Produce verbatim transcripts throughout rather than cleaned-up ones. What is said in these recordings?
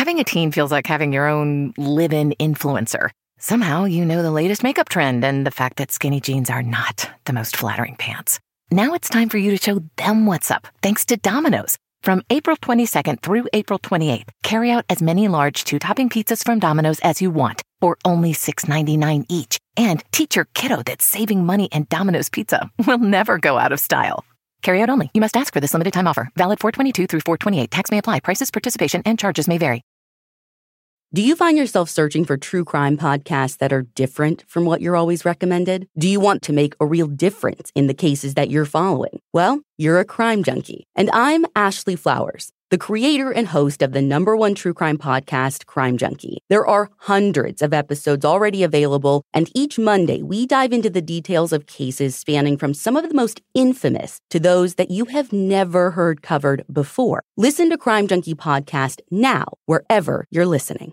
Having a teen feels like having your own live-in influencer. Somehow you know the latest makeup trend and the fact that skinny jeans are not the most flattering pants. Now it's time for you to show them what's up, thanks to Domino's. From April twenty-second through April twenty-eighth, carry out as many large two-topping pizzas from Domino's as you want for only six ninety-nine each. And teach your kiddo that saving money and Domino's Pizza will never go out of style. Carry out only. You must ask for this limited time offer. Valid four twenty-two through four twenty-eight. Tax may apply. Prices, participation, and charges may vary. Do you find yourself searching for true crime podcasts that are different from what you're always recommended? Do you want to make a real difference in the cases that you're following? Well, you're a crime junkie. And I'm Ashley Flowers, the creator and host of the number one true crime podcast, Crime Junkie. There are hundreds of episodes already available, and each Monday we dive into the details of cases spanning from some of the most infamous to those that you have never heard covered before. Listen to Crime Junkie Podcast now, wherever you're listening.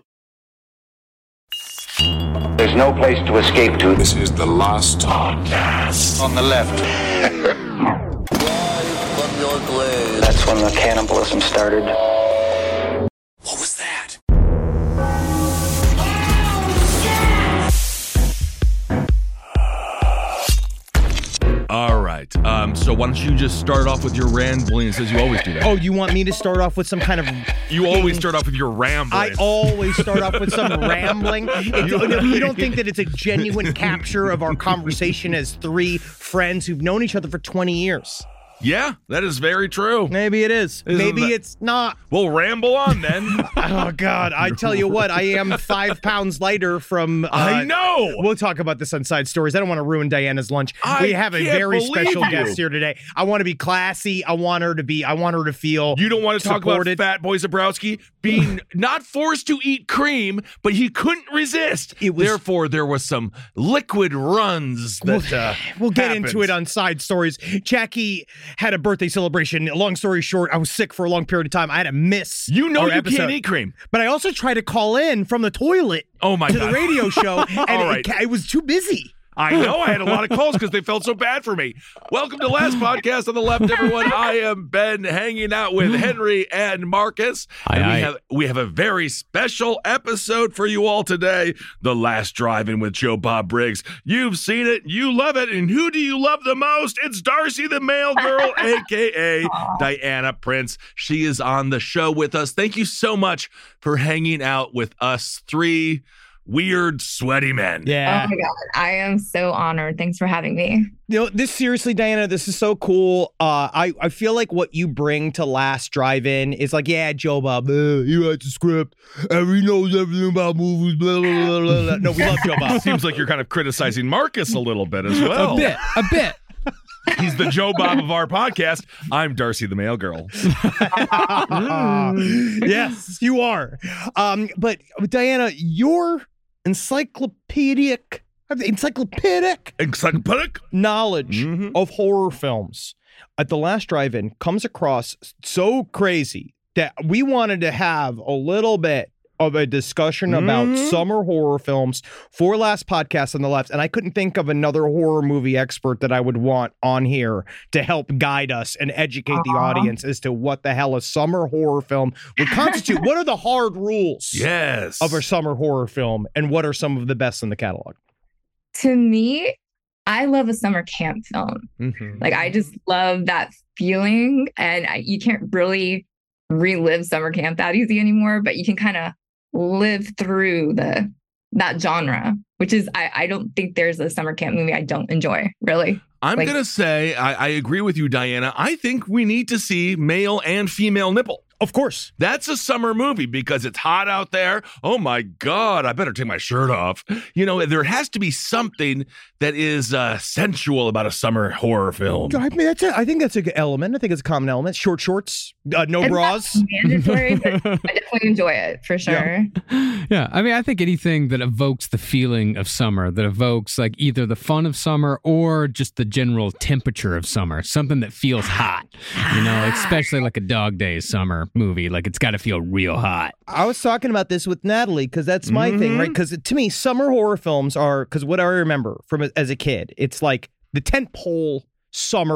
There's no place to escape to. This is the last podcast. On the left. That's when the cannibalism started. What was that? All right. Um, so why don't you just start off with your rambling, as you always do that. Oh, you want me to start off with some kind of... You always start off with your rambling. I always start off with some rambling. It, you don't think that it's a genuine capture of our conversation as three friends who've known each other for twenty years? Yeah, that is very true. Maybe it is. Isn't Maybe that- it's not. Well, ramble on then. Oh, God. I tell you what, I am five pounds lighter from... Uh, I know. We'll talk about this on Side Stories. I don't want to ruin Diana's lunch. I we have a can't very believe special you. guest here today. I want to be classy. I want her to be... I want her to feel You don't want to talk supported. about Fat Boy Zabrowski being not forced to eat cream, but he couldn't resist. It was- Therefore, there was some liquid runs that uh, We'll get happened. into it on Side Stories. Jackie had a birthday celebration. Long story short, I was sick for a long period of time. I had to miss You know our you episode. can't eat cream. But I also tried to call in from the toilet Oh, my to God. the radio show, and All it, right. ca- it was too busy. I know I had a lot of calls because they felt so bad for me. Welcome to Last Podcast on the Left, everyone. I am Ben, hanging out with Henry and Marcus. Aye, and we aye. have we have a very special episode for you all today. The Last Drive-In with Joe Bob Briggs. You've seen it, you love it, and who do you love the most? It's Darcy the Mail Girl, aka Diana Prince. She is on the show with us. Thank you so much for hanging out with us three weird, sweaty men. Yeah. Oh my God. I am so honored. Thanks for having me. You know, this seriously, Diana, this is so cool. Uh, I, I feel like what you bring to Last Drive-In is like, yeah, Joe Bob, uh, you write the script, and he knows everything about movies, blah, blah, blah, blah, blah. No, we love Joe Bob. Seems like you're kind of criticizing Marcus a little bit as well. A bit, a bit. He's the Joe Bob of our podcast. I'm Darcy the Mail Girl. Yes, you are. Um, but Diana, your encyclopedic, encyclopedic Encyclopedic? knowledge Mhm. of horror films at the Last Drive-In comes across so crazy that we wanted to have a little bit of a discussion about Mhm. summer horror films for Last Podcast on the Left, and I couldn't think of another horror movie expert that I would want on here to help guide us and educate the Aw. audience as to what the hell a summer horror film would constitute. What are the hard rules Yes. of a summer horror film, and what are some of the best in the catalog? To me, I love a summer camp film. Mm-hmm. Like, I just love that feeling. And I, you can't really relive summer camp that easy anymore, but you can kind of live through the that genre, which is, I, I don't think there's a summer camp movie I don't enjoy, really. I'm like- going to say, I, I agree with you, Diana. I think we need to see male and female nipple. Of course. That's a summer movie because it's hot out there. Oh my God, I better take my shirt off. You know, there has to be something that is uh, sensual about a summer horror film. I mean, that's a, I think that's a good element. I think it's a common element. Short shorts, uh, no It's bras. not mandatory, but I definitely enjoy it for sure. Yeah, I mean, I think anything that evokes the feeling of summer, that evokes like either the fun of summer or just the general temperature of summer, something that feels hot, you know, especially like a Dog Days summer movie. Like it's got to feel real hot. I was talking about this with Natalie because that's my thing, right? Because to me, summer horror films are, because what I remember from as a kid, it's like the tentpole summer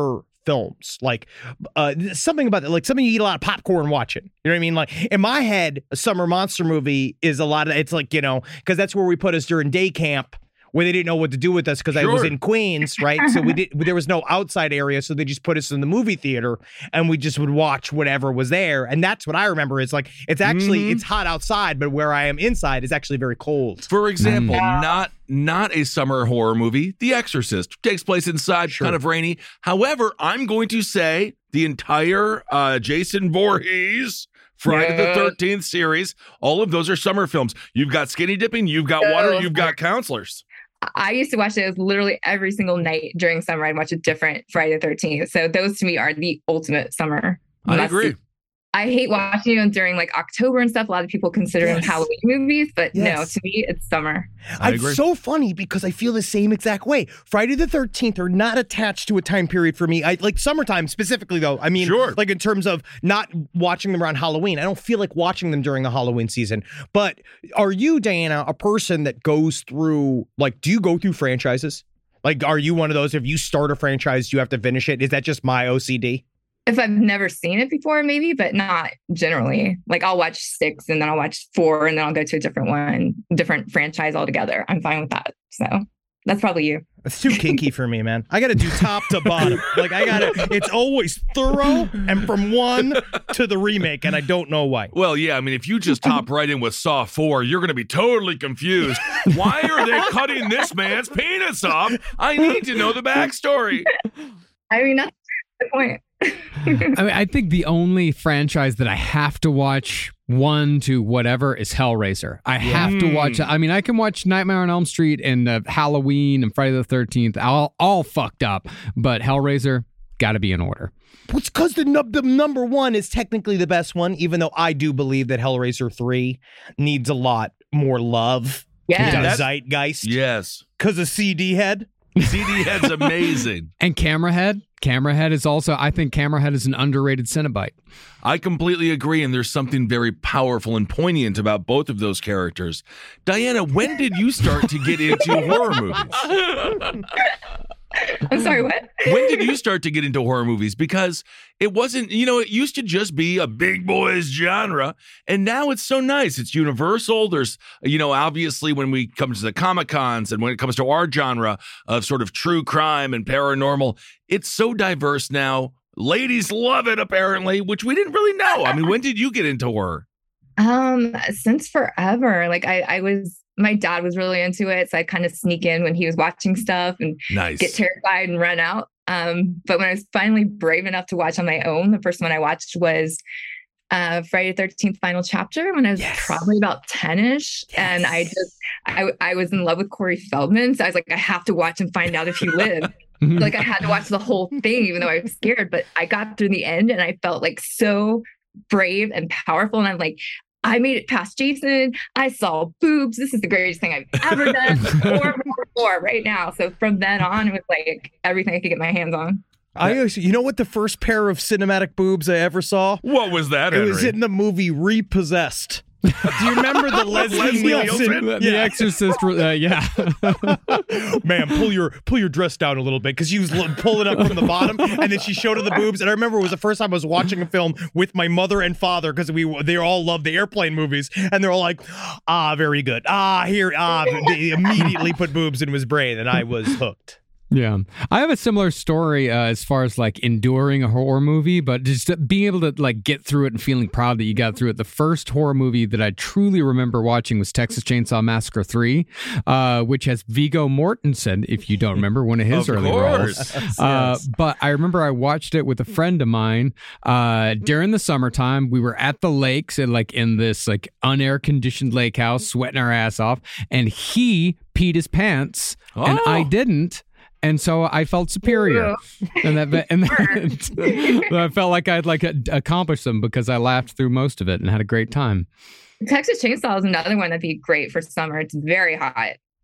films. Like uh, something about it, like something you eat a lot of popcorn watching. You know what I mean? Like in my head, a summer monster movie is a lot of, it's like, you know, because that's where we put us during day camp, where they didn't know what to do with us because Sure. I was in Queens, right? So we did. There was no outside area, so they just put us in the movie theater, and we just would watch whatever was there. And that's what I remember. It's like it's actually Mhm. it's hot outside, but where I am inside is actually very cold. For example, Yeah. not not a summer horror movie, The Exorcist takes place inside, Sure. kind of rainy. However, I'm going to say the entire uh, Jason Voorhees Friday Yeah. the thirteenth series, all of those are summer films. You've got skinny dipping, you've got water, Oh. you've got counselors. I used to watch those literally every single night during summer. I'd watch a different Friday the thirteenth. So those to me are the ultimate summer. I must- agree. I hate watching them during like October and stuff. A lot of people consider them Yes. Halloween movies, but no, Yes. to me, it's summer. I It's agree. so funny because I feel the same exact way. Friday the thirteenth are not attached to a time period for me. I like summertime specifically, though. I mean, Sure. like in terms of not watching them around Halloween. I don't feel like watching them during the Halloween season. But are you, Diana, a person that goes through, like, do you go through franchises? Like, are you one of those, if you start a franchise, you have to finish it? Is that just my O C D? If I've never seen it before, maybe, but not generally. Like I'll watch six and then I'll watch four and then I'll go to a different one, different franchise altogether. I'm fine with that. So that's probably you. It's too kinky for me, man. I got to do top to bottom. Like, I got to, it's always thorough and from one to the remake, and I don't know why. Well, yeah, I mean, if you just top right in with Saw four, you're going to be totally confused. Why are they cutting this man's penis off? I need to know the backstory. I mean, that's the point. I mean, I think the only franchise that I have to watch one to whatever is Hellraiser. I have to watch. I mean, I can watch Nightmare on Elm Street and uh, Halloween and Friday the thirteenth, all all fucked up. But Hellraiser got to be in order. It's because the, num- the number one is technically the best one, even though I do believe that Hellraiser three needs a lot more love. Yeah. To the That's- zeitgeist. Yes. Because of C D Head. C D Head's amazing. And Camera Head. Camera Head is also, I think Camera Head is an underrated Cenobite. I completely agree, and there's something very powerful and poignant about both of those characters. Diana, when did you start to get into horror movies? I'm sorry, what? When did you start to get into horror movies? Because it wasn't, you know, it used to just be a big boys genre, and now it's so nice. It's universal. There's, you know, obviously when we come to the Comic-Cons and when it comes to our genre of sort of true crime and paranormal, it's so diverse now. Ladies love it, apparently, which we didn't really know. I mean, when did you get into horror? Um, since forever. Like I, I was, my dad was really into it, so I'd kind of sneak in when he was watching stuff and Nice. get terrified and run out. Um, but when I was finally brave enough to watch on my own, the first one I watched was uh, Friday the thirteenth Final Chapter when I was Yes. probably about ten-ish. And I just, I, I was in love with Corey Feldman. So I was like, I have to watch and find out if he lived. Like I had to watch the whole thing, even though I was scared. But I got through the end and I felt like so brave and powerful. And I'm like, I made it past Jason. I saw boobs. This is the greatest thing I've ever done. More, more, more right now. So from then on, it was like everything I could get my hands on. I, actually- you know what the first pair of cinematic boobs I ever saw? What was that, It was Henry? in the movie Repossessed. Do you remember the Leslie, Leslie Nielsen? Nielsen? The Yeah. Exorcist, uh, yeah. Man, pull your pull your dress down a little bit, because she was l- pulling up from the bottom, and then she showed her the boobs. And I remember it was the first time I was watching a film with my mother and father, because we they all love the airplane movies, and they're all like, "Ah, very good. Ah, here, ah." They immediately put boobs in his brain, and I was hooked. Yeah. I have a similar story uh, as far as like enduring a horror movie, but just being able to like get through it and feeling proud that you got through it. The first horror movie that I truly remember watching was Texas Chainsaw Massacre three, uh, which has Viggo Mortensen, if you don't remember, one of his Of early course. roles. Uh, but I remember I watched it with a friend of mine uh, during the summertime. We were at the lakes and like in this like unair conditioned lake house, sweating our ass off, and he peed his pants and Oh. I didn't. And so I felt superior, and that and that, I felt like I'd like accomplished them because I laughed through most of it and had a great time. Texas Chainsaw is another one that'd be great for summer. It's very hot.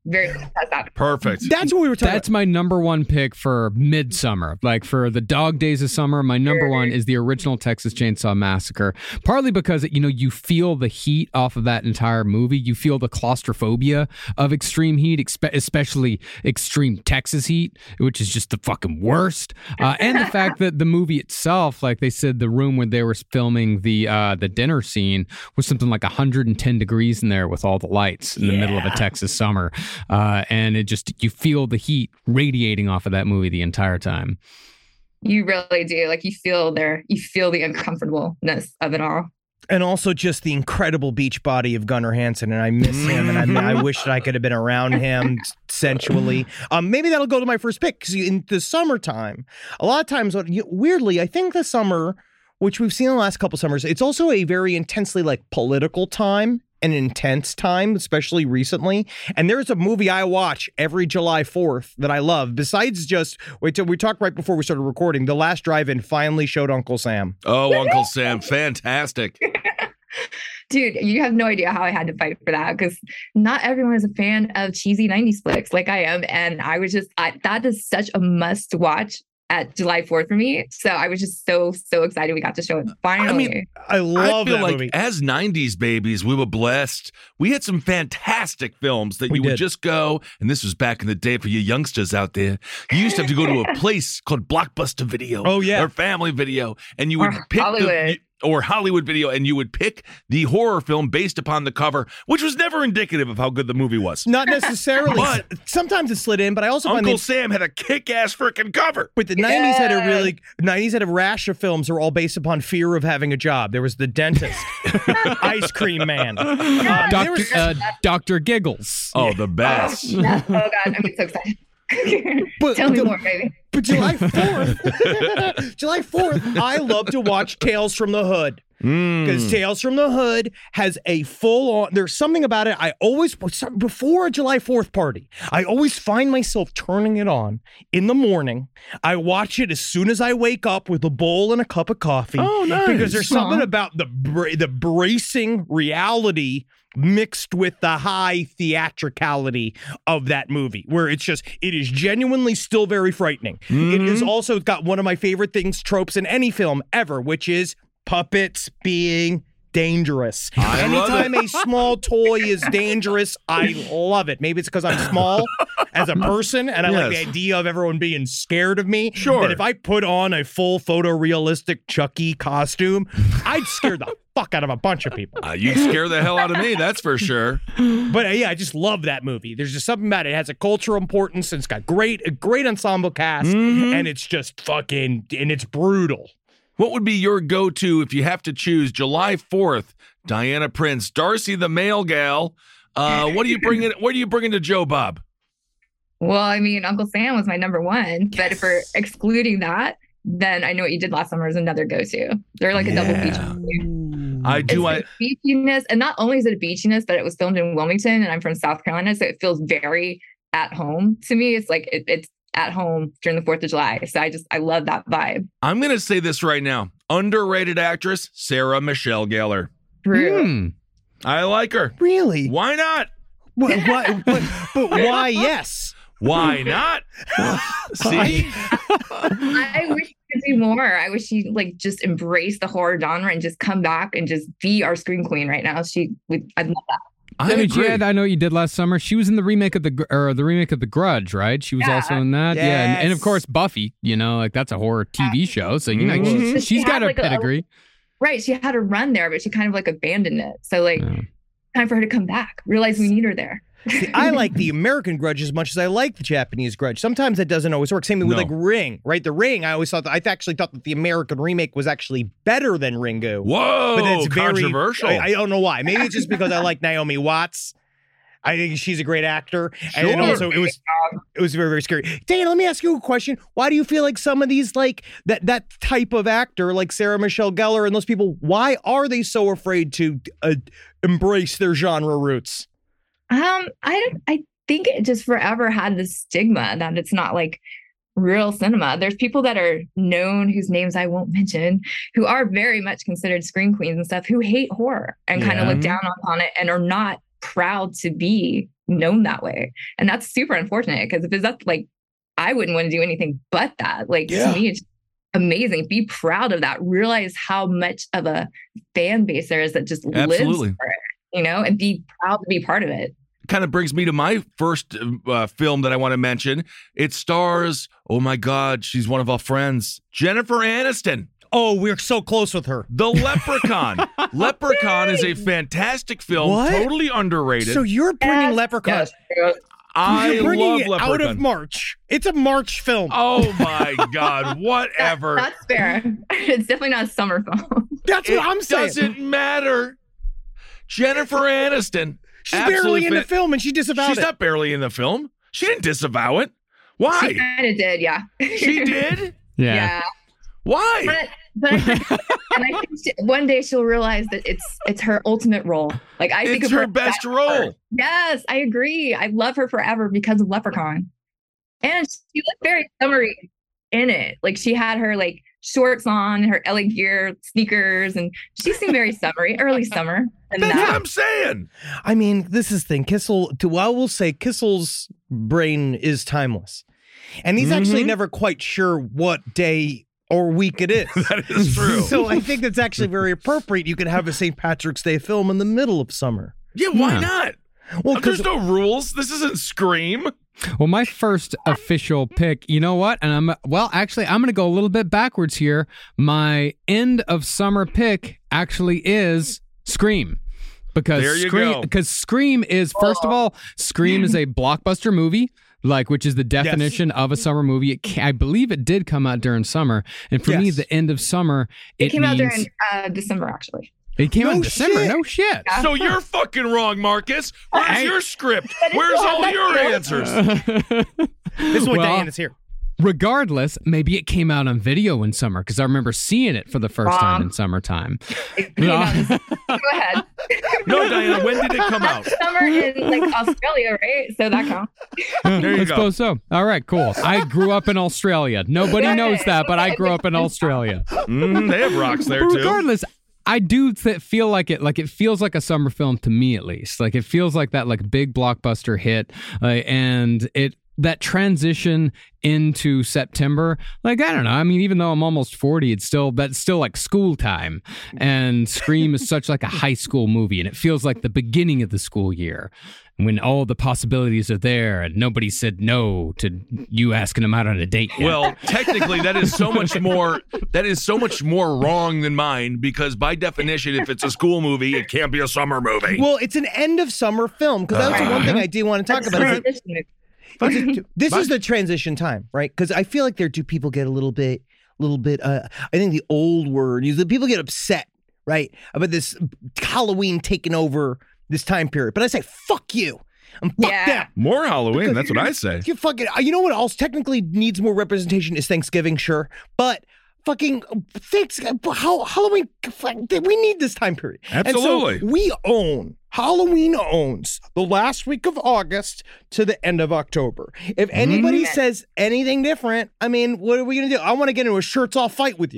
very fantastic. Perfect. That's what we were talking That's my number one pick for midsummer. Like for the dog days of summer, my number one is the original Texas Chainsaw Massacre. Partly because, you know, you feel the heat off of that entire movie. You feel the claustrophobia of extreme heat, expe- especially extreme Texas heat, which is just the fucking worst. Uh, and the fact that the movie itself, like they said, the room where they were filming the uh, the dinner scene was something like one hundred ten degrees in there with all the lights in the Yeah. middle of a Texas summer. Uh, and it just, you feel the heat radiating off of that movie the entire time. You really do. Like you feel there, you feel the uncomfortableness of it all. And also just the incredible beach body of Gunnar Hansen, and I miss him, and I, I wish that I could have been around him sensually. Um, maybe that'll go to my first pick, because in the summertime, a lot of times, what- you- weirdly, I think the summer, which we've seen in the last couple summers, it's also a very intensely like political time, an intense time, especially recently. And there's a movie I watch every July fourth that I love. Besides just, wait till we talked right before we started recording, The Last Drive-In finally showed Uncle Sam. Oh, Uncle Sam, fantastic. Dude, you have no idea how I had to fight for that because not everyone is a fan of cheesy nineties flicks like I am. And I was just, I, that is such a must watch at July fourth for me. So I was just so, so excited we got to show it finally. I mean, I love I feel that like movie. as nineties babies, we were blessed. We had some fantastic films that We you would did. just go, and this was back in the day for you youngsters out there. You used to have to go to a place called Blockbuster Video. Oh, yeah. Or Family Video. And you would Or pick Hollywood. the... Or Hollywood Video, and you would pick the horror film based upon the cover, which was never indicative of how good the movie was. Not necessarily. But- Sometimes it slid in, but I also find Uncle that Sam had a kick-ass freaking cover. but the nineties had a Yeah. really nineties had a rash of films that were all based upon fear of having a job. There was The Dentist, Ice Cream Man. Um, there Doctor was- uh, Doctor Giggles. Oh, the best. Yeah. Oh God, I'm so excited. But Tell me the- more, baby. But July fourth, July fourth, I love to watch Tales from the Hood. Because Tales from the Hood has a full on, there's something about it. I always, before a July fourth party, I always find myself turning it on in the morning. I watch it as soon as I wake up with a bowl and a cup of coffee. Oh, nice. Because there's something Aw. about the bra- the bracing reality mixed with the high theatricality of that movie, where it's just, it is genuinely still very frightening. It is also got one of my favorite things, tropes in any film ever, which is puppets being dangerous. I love Anytime a small toy is dangerous, I love it. Maybe it's because I'm small as a person and I like the Yes. idea of everyone being scared of me. Sure. That if I put on a full photorealistic Chucky costume, I'd scare the fuck out of a bunch of people. Uh, you'd scare the hell out of me, that's for sure. But uh, yeah, I just love that movie. There's just something about it. It has a cultural importance and it's got great, a great ensemble cast and it's just fucking, and it's brutal. What would be your go-to if you have to choose July fourth, Diana Prince, Darcy the Mail Gal? Uh, what do you bring in? What do you bring into Joe Bob? Well, I mean, Uncle Sam was my number one, but if we're excluding that, then I Know What You Did Last Summer is another go-to. They're like a double Yeah. feature. I do. I It's the beachiness, and not only is it a beachiness, but it was filmed in Wilmington, and I'm from South Carolina, so it feels very at home to me. It's like it, it's at home during the fourth of July. So I just I love that vibe. I'm gonna say this right now. Underrated actress Sarah Michelle Gellar. True. Hmm. I like her. Really? Why not? Why, why, but, but why yes? Why not? See, I wish she could do more. I wish she like just embrace the horror genre and just come back and just be our scream queen right now. She would I'd love that. I I mean, she agree. had, I Know What You Did Last Summer. She was in the remake of the Gr- or the remake of The Grudge, right? She was Yeah. also in that. Yeah, and, and of Yes. course Buffy. You know, like that's a horror T V show, so you know Mhm. she's, But she she's got had, her like, a- pedigree. Right. She had a run there, but she kind of like abandoned it. So like Yeah. time for her to come back. Realize we need her there. See, I like the American Grudge as much as I like the Japanese Grudge. Sometimes that doesn't always work. Same thing with No. like Ring, right? The Ring, I always thought that, I actually thought that the American remake was actually better than Ringu. Whoa, But it's very controversial. I, I don't know why. Maybe it's just because I like Naomi Watts. I think she's a great actor, and then Sure. also it was it was very very scary. Dana, let me ask you a question. Why do you feel like some of these like that that type of actor, like Sarah Michelle Gellar and those people, why are they so afraid to uh, embrace their genre roots? Um, I don't I think it just forever had this stigma that it's not like real cinema. There's people that are known whose names I won't mention, who are very much considered screen queens and stuff, who hate horror and kind of Yeah. look down upon it and are not proud to be known that way. And that's super unfortunate because if it's that, like, I wouldn't want to do anything but that. Like, Yeah. to me, it's amazing. Be proud of that. Realize how much of a fan base there is that just Absolutely. lives for it, you know, and be proud to be part of it. Kind of brings me to my first uh, film that I want to mention. It stars, oh my God, she's one of our friends, Jennifer Aniston. Oh, we're so close with her. The Leprechaun. Leprechaun is a fantastic film, What? totally underrated. So you're bringing Yes, Leprechaun. yes, yes. I You're bringing love it Leprechaun. out of March. It's a March film. Oh my God, That- whatever. that's fair. It's definitely not a summer film. That's it what I'm saying. doesn't matter. Jennifer Aniston. She's absolutely barely in the fan- film, and she disavowed She's it. not barely in the film. She didn't disavow it. Why? She kind of did, yeah. She did? Yeah. Yeah. Why? But, but I think, and I think she, one day she'll realize that it's it's her ultimate role. Like I think It's of her her best forever. role. Yes, I agree. I love her forever because of Leprechaun, and she looked very summery in it. Like she had her like shorts on, her Ellie gear, sneakers, and she seemed very summery, early summer. And That's that, what I'm saying. I mean, this is the thing. Kissel, to I will say, Kissel's brain is timeless, and he's actually Mhm. never quite sure what day or week it is. That is true. So I think that's actually very appropriate. You could have a Saint Patrick's Day film in the middle of summer. Yeah, why Yeah. not? Well, There's because no rules. This isn't Scream. Well, my first official pick, you know what? And I'm, well, actually, I'm going to go a little bit backwards here. My end of summer pick actually is Scream. Because There you Scream, go. because Scream is, first of all, Scream is a blockbuster movie. Like, which is the definition of a summer movie. It ca- I believe it did come out during summer, and for me, Yes. the end of summer, it, it came out means- during uh, December, actually. It came out in No December. shit. No shit. So you're fucking wrong, Marcus. Where's I- your script? Where's all your answers? this is why Well, Diana's here. Regardless, maybe it came out on video in summer because I remember seeing it for the first time Wrong. in summertime. It came No. out in- Go ahead. No, Diana, when did it come out? Summer in like Australia, right? So that counts. There you I go. suppose so. All right, cool. I grew up in Australia. Nobody knows that, but I grew up in Australia. Mhm, they have rocks there, But too. regardless, I do th- feel like it. Like it feels like a summer film to me, at least. Like it feels like that, like big blockbuster hit, uh, and it that transition into September. Like I don't know. I mean, even though I'm almost forty, it's still that's still like school time. And Scream is such like a high school movie, and it feels like the beginning of the school year when all the possibilities are there, and nobody said no to you asking them out on a date yet. Well, technically, that is so much more. That is so much more wrong than mine because, by definition, if it's a school movie, it can't be a summer movie. Well, it's an end of summer film because that's the one thing I do want to talk about. Is that- Transition. Is it- this But- is the transition time, right? Because I feel like there do people get a little bit, little bit. Uh, I think the old word is that people get upset, right, about this Halloween taking over this time period. But I say, fuck you, and fuck Yeah. them. More Halloween. That's what I say. You fucking. You know what else technically needs more representation is Thanksgiving, sure, but. Fucking thanks, how Halloween. We need this time period. Absolutely. And so we own Halloween owns the last week of August to the end of October. If anybody Mm. says anything different, I mean, what are we gonna do? I want to get into a shirts off fight with you.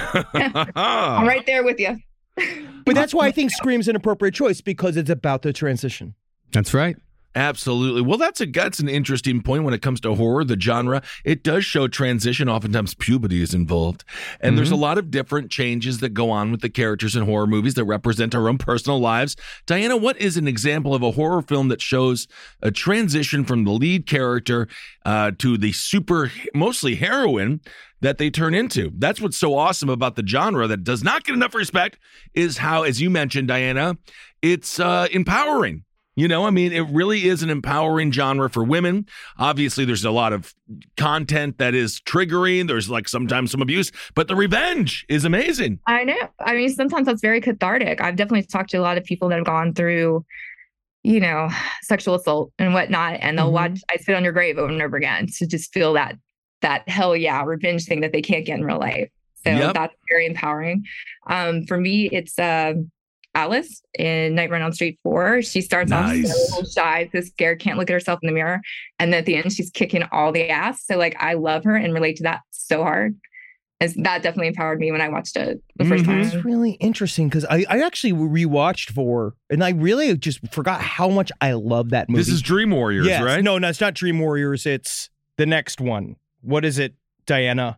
I'm right there with you. But that's why I think Scream's an appropriate choice because it's about the transition. that's right. Absolutely. Well, that's a that's an interesting point when it comes to horror, the genre. It does show transition. Oftentimes puberty is involved. And Mm-hmm. there's a lot of different changes that go on with the characters in horror movies that represent our own personal lives. Diana, what is an example of a horror film that shows a transition from the lead character uh, to the super, mostly heroine that they turn into? That's what's so awesome about the genre that does not get enough respect is how, as you mentioned, Diana, it's uh, empowering. You know, I mean, it really is an empowering genre for women. Obviously, there's a lot of content that is triggering. There's like sometimes some abuse, but the revenge is amazing. I know. I mean, sometimes that's very cathartic. I've definitely talked to a lot of people that have gone through, you know, sexual assault and whatnot, and they'll Mhm. watch I Spit on Your Grave over and over again to just feel that that hell yeah revenge thing that they can't get in real life. So Yep. that's very empowering. Um, for me, it's uh, Alice in Nightmare on Elm Street four. She starts Nice. off so shy, so scared, can't look at herself in the mirror, and then at the end, she's kicking all the ass. So like, I love her and relate to that so hard. as that definitely empowered me when I watched it the first It's time. really interesting because I, I actually rewatched four and I really just forgot how much I love that movie. This is Dream Warriors, yes. right? No, no, it's not Dream Warriors. It's the next one. What is it, Diana?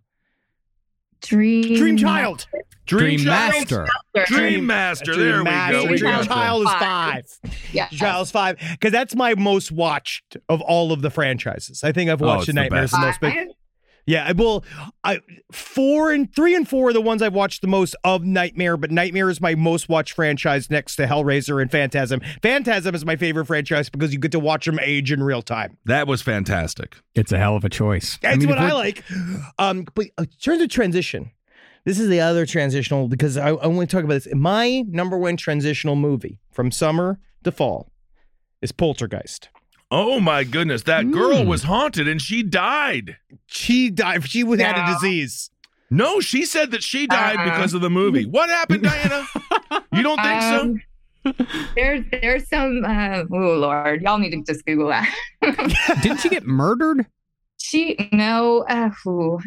Dream Dream Child. Dream, Dream Child? Master. Dream Master. There Dream we Master. go. We Dream got it. Child is Five. five. Yeah. Dream Child is five because that's my most watched of all of the franchises. I think I've Oh, watched it's The the Nightmares the, most. But Five? yeah, I will. I four and three and four are the ones I've watched the most of Nightmare, but Nightmare is my most watched franchise next to Hellraiser and Phantasm. Phantasm is my favorite franchise because you get to watch them age in real time. That was fantastic. It's a hell of a choice. That's mean, what if I we're- like. Um, but in terms of transition, this is the other transitional because I, I want to talk about this. My number one transitional movie from summer to fall is Poltergeist. Oh my goodness, that girl was haunted and she died. She died. She had Yeah. a disease. No, she said that she died Uh-uh. because of the movie. What happened, Diana? You don't think so? Um, there's there's some uh, oh Lord, y'all need to just Google that. Didn't she get murdered? She no uh, ooh.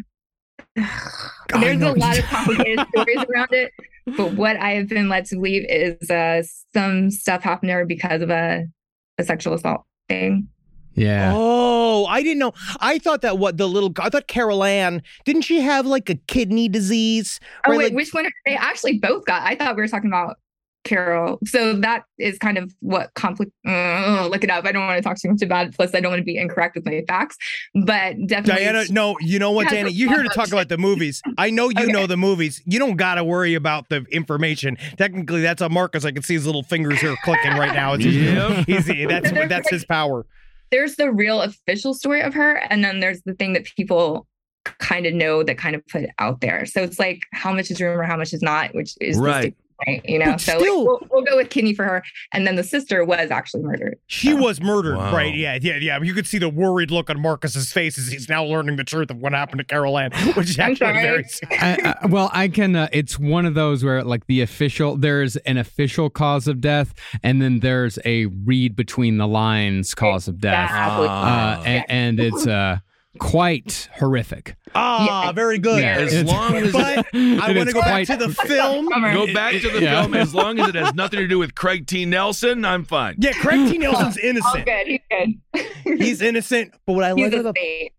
There's know. a lot of complicated stories around it, but what I have been led to believe is uh, some stuff happened to her because of a, a sexual assault thing. Yeah. Oh, I didn't know. I thought that what the little I thought Carol Ann, didn't she have like a kidney disease? Oh Right, wait, like- which one? They actually both got. I thought we were talking about Carol. So that is kind of what conflict. Uh, look it up. I don't want to talk too much about it. Plus, I don't want to be incorrect with my facts. But definitely, Diana, no, you know what, Yeah, Diana? so- You're here to talk about the movies. I know you Okay. know the movies. You don't got to worry about the information. Technically, that's on Marcus. I can see his little fingers here clicking right now. It's Yep. he's, that's that's his power. there's the real official story of her, and then there's the thing that people kind of know that kind of put it out there. So it's like how much is rumor, how much is not, which is the Right. sticking point, you know. But So still- like, we'll, we'll go with kidney for her, and then the sister was actually murdered. She was murdered, Wow. right? Yeah, yeah, yeah. You could see the worried look on Marcus's face as he's now learning the truth of what happened to Carol Ann, which is I'm actually sorry. very. I, I, well, I can. Uh, it's one of those where, like, the official, there's an official cause of death, and then there's a read between the lines cause of death, Exactly. uh, and, and it's uh, quite horrific. Ah, Yeah. very good. Yeah. As long as But I And want to it's go back quite- to the film. Bummer. go back to the Yeah. film, as long as it has nothing to do with Craig T. Nelson, I'm fine. Yeah, Craig T. Nelson's All innocent. good. He's good. He's innocent. But what I He's love a about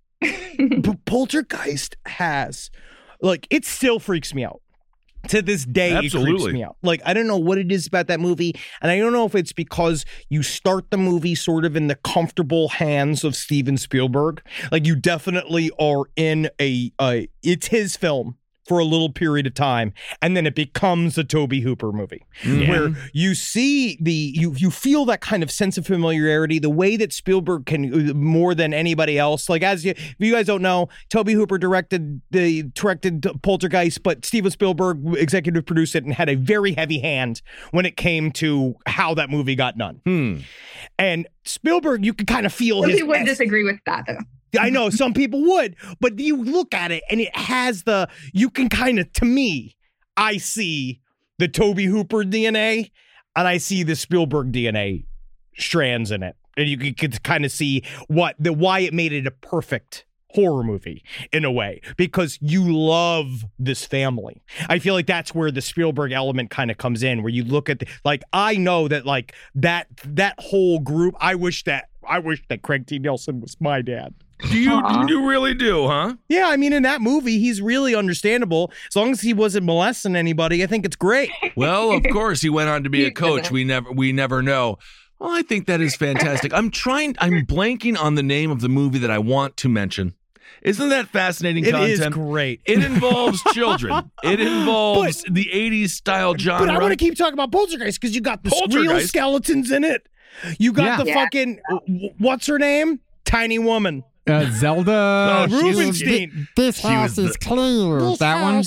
saint. But Poltergeist has, like, it still freaks me out. To this day, it freaks Absolutely. me out. Like, I don't know what it is about that movie. And I don't know if it's because you start the movie sort of in the comfortable hands of Steven Spielberg. Like, you definitely are in a, uh, it's his film for a little period of time, and then it becomes a Tobe Hooper movie where you see the you you feel that kind of sense of familiarity, the way that Spielberg can more than anybody else. Like, as you, if you guys don't know, Tobe Hooper directed the directed Poltergeist, but Steven Spielberg executive produced it and had a very heavy hand when it came to how that movie got done. Hmm. And Spielberg, you can kind of feel his. He would disagree with that though. I know some people would, but you look at it and it has the, you can kind of, to me, I see the Tobe Hooper D N A and I see the Spielberg D N A strands in it. And you can, can kind of see what, the why it made it a perfect horror movie in a way, because you love this family. I feel like that's where the Spielberg element kind of comes in, where you look at the, like, I know that like that, that whole group, I wish that, I wish that Craig T. Nelson was my dad. Do you Aw. you really do, huh? Yeah, I mean, in that movie, he's really understandable. As long as he wasn't molesting anybody, I think it's great. Well, of course, he went on to be a He coach. didn't. We never we never know. Well, I think that is fantastic. I'm trying. I'm blanking on the name of the movie that I want to mention. Isn't that fascinating It is content? great. It involves children. It involves the eighties style genre. But I want to keep talking about Poltergeist because you got the real Poltergeist? skeletons in it. You got Yeah. the Yeah. fucking, w- what's her name? Tiny woman. Uh, Zelda Oh, she was- Rubenstein. This She was house the- is clear. That one.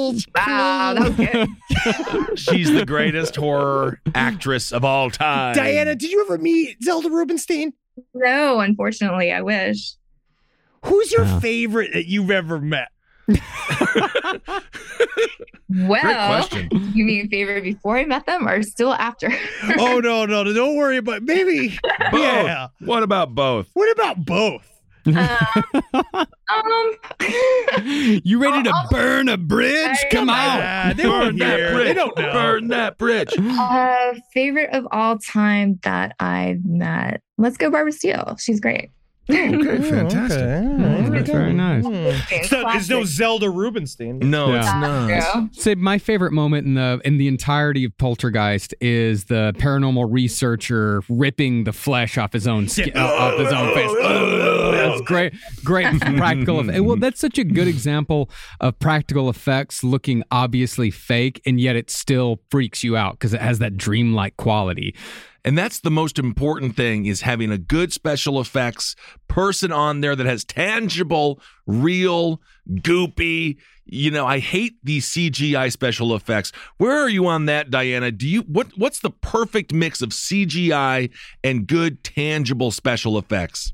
Wow, that was good. She's the greatest horror actress of all time. Diana, did you ever meet Zelda Rubinstein? No, unfortunately, I wish. Who's your Oh. favorite that you've ever met? Well, question. you mean favorite before I met them or still after? Oh, no, no, no, don't worry about maybe. Both. Yeah. What about both? What about both? Uh, um, You ready to I'll- burn a bridge? I- Come on. Ah, they Burn won't that hear. bridge. They don't know. Burn that bridge. uh, favorite of all time that I've met. Let's go, Barbara Steele. She's great. Okay, fantastic. Mm, that's very nice. It's, not, it's no Zelda Rubinstein. No, it's Yeah. not. Yeah. Say my favorite moment in the in the entirety of Poltergeist is the paranormal researcher ripping the flesh off his own skin, uh, off his own face. Oh, that's great, great practical effect. Well, that's such a good example of practical effects looking obviously fake, and yet it still freaks you out because it has that dreamlike quality. And that's the most important thing, is having a good special effects person on there that has tangible, real, goopy. You know, I hate these C G I special effects. Where are you on that, Diana? Do you what what's the perfect mix of C G I and good tangible special effects?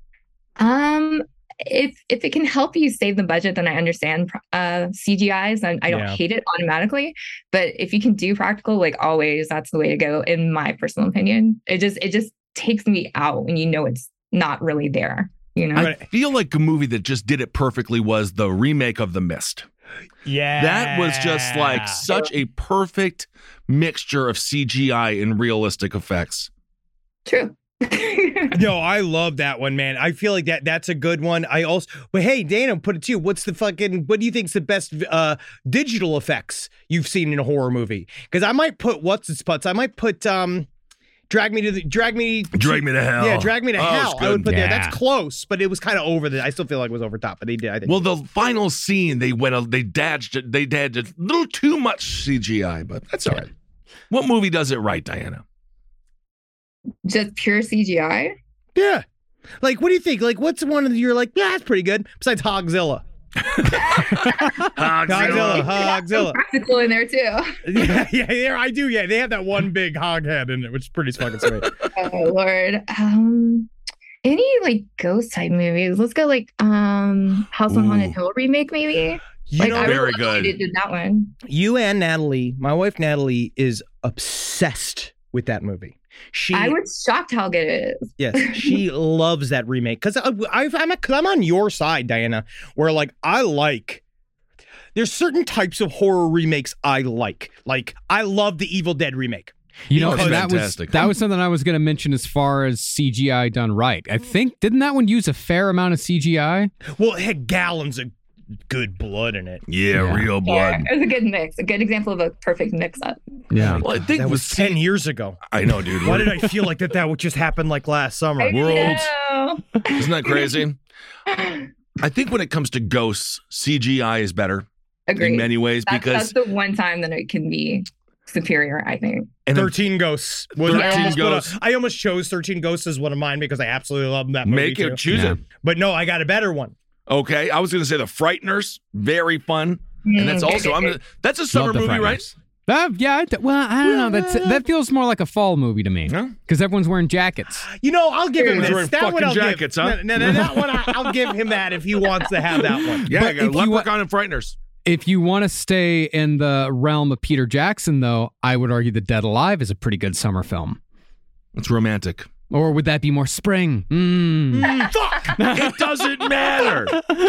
Um, if if it can help you save the budget, then I understand uh C G Is, and I don't Yeah. hate it automatically. But if you can do practical, like always, that's the way to go, in my personal opinion. It just it just takes me out when you know it's not really there. You know, I feel like a movie that just did it perfectly was the remake of The Mist. Yeah. That was just like such a perfect mixture of C G I and realistic effects. true. No, I love that one, man. I feel like that that's a good one. I also, but hey, Dana, put it to you. What's the fucking? What do you think's the best uh, digital effects you've seen in a horror movie? Because I might put what's its putts. I might put um, drag me to the drag me. Drag Me to Hell. Yeah, drag me to Oh, hell. it's I would good. put there. Yeah. That's close, but it was kind of over the. I still feel like it was over top, but they did. I think. Well, the final scene, they went, a- they dodged it. They did a little too much C G I, but that's all right. What movie does it right, Diana? Just pure C G I. yeah. Like, what do you think? Like, what's one of the, you're like, yeah, that's pretty good. Besides Hogzilla. Hogzilla. Hogzilla. Practical in there too. yeah, yeah, yeah, I do. Yeah, they have that one big hog head in it, which is pretty fucking sweet. Oh Lord. Um, any like ghost type movies? Let's go like um House on Haunted Ooh. Hill remake maybe. You Like know, I Very really good. did that one. you and Natalie, my wife Natalie, is obsessed with that movie. She, I was shocked how good it is. yes, she loves that remake because I'm a, cause I'm on your side, Diana. Where like I like. There's certain types of horror remakes I like. Like I love the Evil Dead remake. You know, Oh, it's and that was fantastic. that was something I was going to mention as far as C G I done right. I think didn't that one use a fair amount of C G I? Well, it had gallons of good blood in it. Yeah, Yeah. real Yeah, blood. it was a good mix, a good example of a perfect mix-up. Yeah. Well, I think That with was ten years ago. I know, dude. Why did I feel like that? That would just happen like last summer. World. know. Isn't that crazy? I think when it comes to ghosts, C G I is better Agreed. in many ways That's, because that's the one time that it can be superior, I think. and then thirteen Ghosts. Was, I, thirteen almost put a- Ghosts. I almost chose thirteen Ghosts as one of mine because I absolutely love that movie. make too. it choose Yeah. it. But no, I got a better one. Okay, I was going to say The Frighteners, very fun, and that's Mm, also good, I'm good, gonna, that's a summer Love the movie, right? Frighteners. Uh, yeah, I d- well, I don't know. That's that feels more like a fall movie to me Huh? because everyone's wearing jackets. You know, I'll give him Everyone's this. wearing That one fucking I'll jackets, give. huh? No, no, no, that one I, I'll give him that if he wants to have that one. Yeah, But I got if you wa- Leprechaun and Frighteners. If you want to stay in the realm of Peter Jackson, though, I would argue that Dead Alive is a pretty good summer film. It's romantic. Or would that be more spring? Mm. Fuck! It doesn't matter.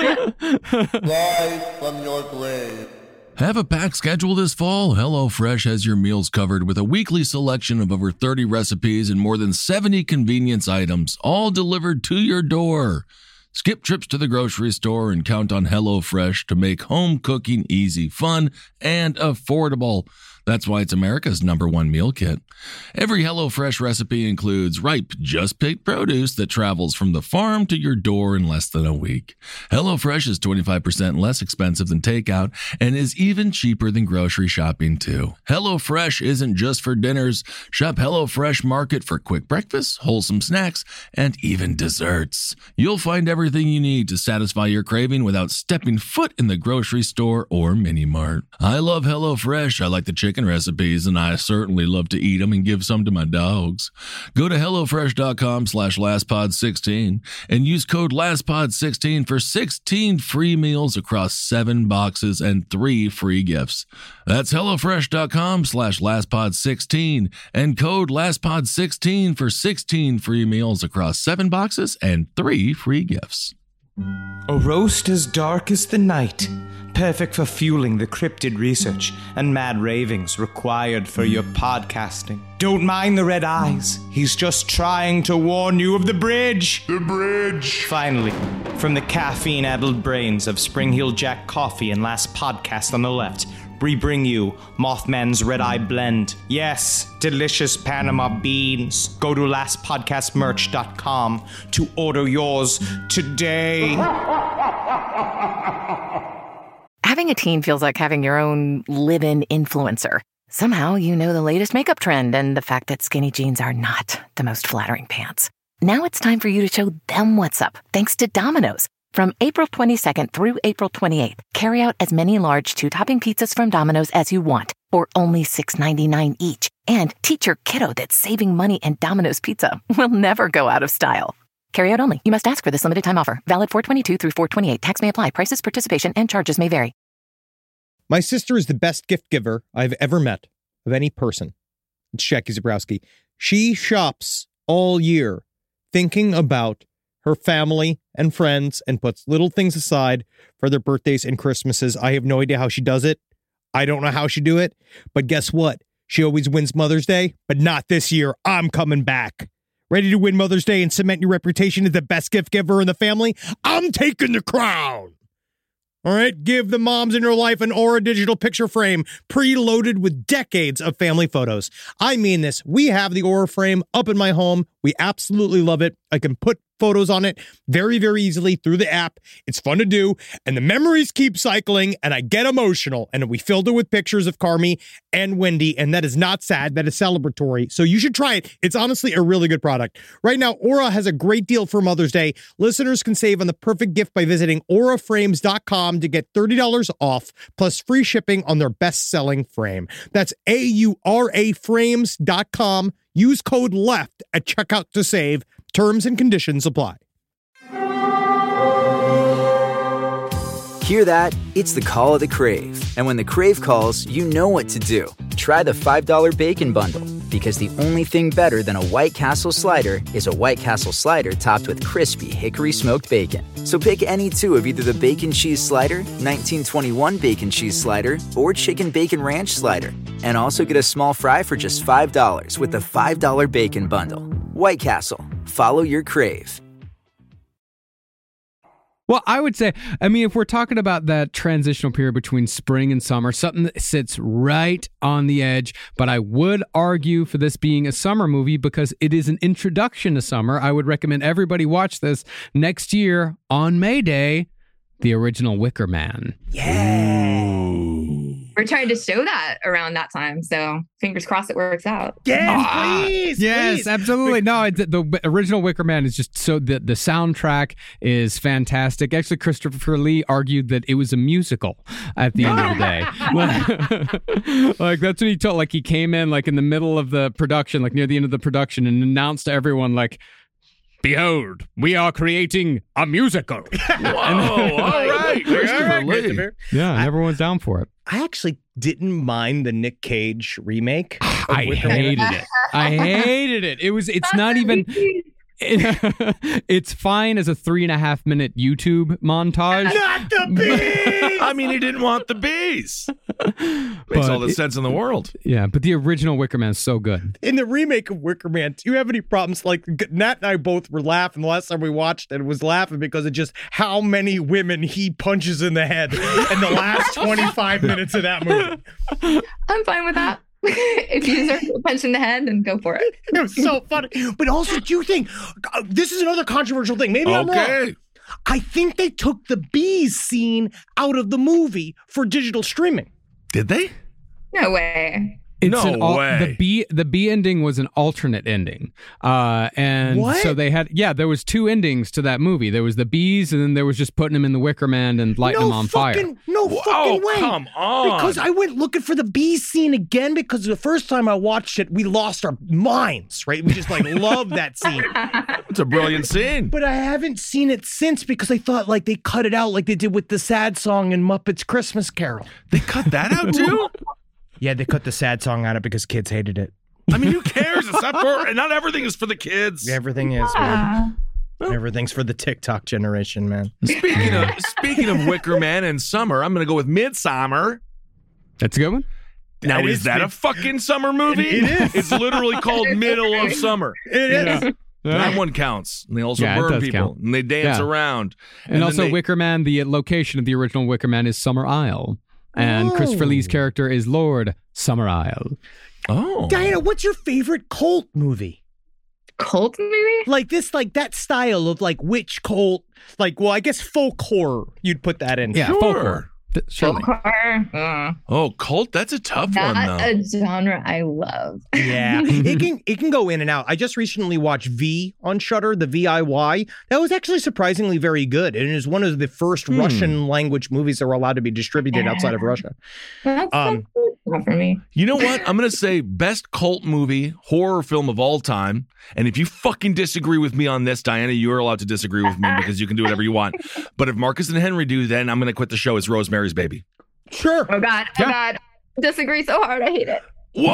Live from your grave. Have a packed schedule this fall? HelloFresh has your meals covered with a weekly selection of over thirty recipes and more than seventy convenience items, all delivered to your door. Skip trips to the grocery store and count on HelloFresh to make home cooking easy, fun, and affordable. That's why it's America's number one meal kit. Every HelloFresh recipe includes ripe, just-picked produce that travels from the farm to your door in less than a week. HelloFresh is twenty-five percent less expensive than takeout and is even cheaper than grocery shopping, too. HelloFresh isn't just for dinners. Shop HelloFresh Market for quick breakfasts, wholesome snacks, and even desserts. You'll find everything you need to satisfy your craving without stepping foot in the grocery store or mini-mart. I love HelloFresh. I like the chicken chicken recipes, and I certainly love to eat them and give some to my dogs. Go to HelloFresh.com slash LastPod16 and use code LastPod sixteen for sixteen free meals across seven boxes and three free gifts. That's HelloFresh.com slash LastPod16 and code LastPod sixteen for sixteen free meals across seven boxes and three free gifts. A roast as dark as the night, perfect for fueling the cryptid research and mad ravings required for your podcasting. Don't mind the red eyes, he's just trying to warn you of the bridge. The bridge. Finally, from the caffeine-addled brains of Spring Heel Jack Coffee and Last Podcast on the left, we bring you Mothman's Red Eye Blend. Yes, delicious Panama beans. Go to last podcast merch dot com to order yours today. Having a teen feels like having your own live-in influencer. Somehow you know the latest makeup trend and the fact that skinny jeans are not the most flattering pants. Now it's time for you to show them what's up, thanks to Domino's. From April twenty-second through April twenty-eighth, carry out as many large two-topping pizzas from Domino's as you want for only six ninety-nine each. And teach your kiddo that saving money and Domino's Pizza will never go out of style. Carry out only. You must ask for this limited time offer. Valid four twenty-two through four twenty-eight. Tax may apply. Prices, participation, and charges may vary. My sister is the best gift giver I've ever met of any person. It's Jackie Zabrowski. She shops all year thinking about her family and friends and puts little things aside for their birthdays and Christmases. I have no idea how she does it. I don't know how she do it. But guess what? She always wins Mother's Day, but not this year. I'm coming back. Ready to win Mother's Day and cement your reputation as the best gift giver in the family? I'm taking the crown. All right, give the moms in your life an Aura digital picture frame preloaded with decades of family photos. I mean this. We have the Aura frame up in my home. We absolutely love it. I can put photos on it very, very easily through the app. It's fun to do, and the memories keep cycling, and I get emotional. And we filled it with pictures of Carmi and Wendy, and that is not sad. That is celebratory. So you should try it. It's honestly a really good product. Right now, Aura has a great deal for Mother's Day. Listeners can save on the perfect gift by visiting aura frames dot com to get thirty dollars off, plus free shipping on their best-selling frame. That's A U R A frames dot com. Use code LEFT at checkout to save. Terms and conditions apply. Hear that? It's the call of the Crave. And when the Crave calls, you know what to do. Try the five dollar Bacon Bundle. Because the only thing better than a White Castle slider is a White Castle slider topped with crispy hickory smoked bacon. So pick any two of either the Bacon Cheese Slider, nineteen twenty-one Bacon Cheese Slider, or Chicken Bacon Ranch Slider. And also get a small fry for just five dollars with the five dollar Bacon Bundle. White Castle. Follow your crave. Well, I would say, I mean, if we're talking about that transitional period between spring and summer, something that sits right on the edge, but I would argue for this being a summer movie because it is an introduction to summer. I would recommend everybody watch this next year on May Day, the original Wicker Man. Yeah. We're trying to show that around that time, so fingers crossed it works out. Yes, ah, please, yes, please. absolutely. No, it's, the original Wicker Man is just so the the soundtrack is fantastic. Actually, Christopher Lee argued that it was a musical at the end of the day. like, like that's what he told. Like he came in like in the middle of the production, like near the end of the production, and announced to everyone like, "Behold, we are creating a musical." Whoa, all right, Christopher Lee. Yeah, and everyone's down for it. I actually didn't mind the Nick Cage remake. I hated it. I hated it. It was. It's not even. It, it's fine as a three and a half minute YouTube montage. Not the bees! I mean, he didn't want the bees. Makes But all the it- sense in the world. Yeah, but the original Wicker Man is so good. In the remake of Wicker Man, do you have any problems? Like, Nat and I both were laughing the last time we watched it. Was laughing because of just how many women he punches in the head in the last twenty-five minutes of that movie. I'm fine with that. If you deserve a punch in the head, then go for it. It was so funny. But also, do you think uh, this is another controversial thing? Maybe I'm wrong. Okay. I think they took the bees scene out of the movie for digital streaming. Did they? No way. It's No an al- way. The B the B ending was an alternate ending, uh, and What? so they had yeah. There was two endings to that movie. There was the bees, and then there was just putting them in the Wicker Man and lighting no them on fucking, fire. No Whoa, fucking way. come on. Because I went looking for the bee scene again because the first time I watched it, we lost our minds, right? We just like love that scene. It's a brilliant scene. But I haven't seen it since because I thought like they cut it out like they did with the sad song in Muppets Christmas Carol. They cut that out too? Yeah, they cut the sad song out of it because kids hated it. I mean, who cares? It's not for, not everything is for the kids. Everything is, man. Everything's for the TikTok generation, man. Speaking of speaking of Wicker Man and summer, I'm going to go with Midsummer. That's a good one. Now, It is, is that mid- a fucking summer movie? It is. It's literally called Middle of Summer. It is. Yeah. That one counts. And they also Yeah, it burn does people. count. And they dance Yeah. around. And, then also they- Wicker Man. The location of the original Wicker Man is Summer Isle, and Christopher Lee's character is Lord Summer Isle. Oh. Diana, what's your favorite cult movie? Cult movie? Like this, like that style of like witch cult, like, well, I guess folk horror, you'd put that in. Yeah, Sure. folk horror. Th- Surely. Folk horror? Uh, Oh, cult? That's a tough not one, though. a genre I love. Yeah, it can it can go in and out. I just recently watched V on Shudder, the V I Y. That was actually surprisingly very good, and it is one of the first Hmm. Russian language movies that were allowed to be distributed outside of Russia. That's Um, not for me. You know what? I'm going to say best cult movie, horror film of all time. And if you fucking disagree with me on this, Diana, you're allowed to disagree with me because you can do whatever you want. But if Marcus and Henry do, then I'm going to quit the show. It's Rosemary's Baby. Sure. Oh God, oh God. Disagree so hard. I hate it. Whoa!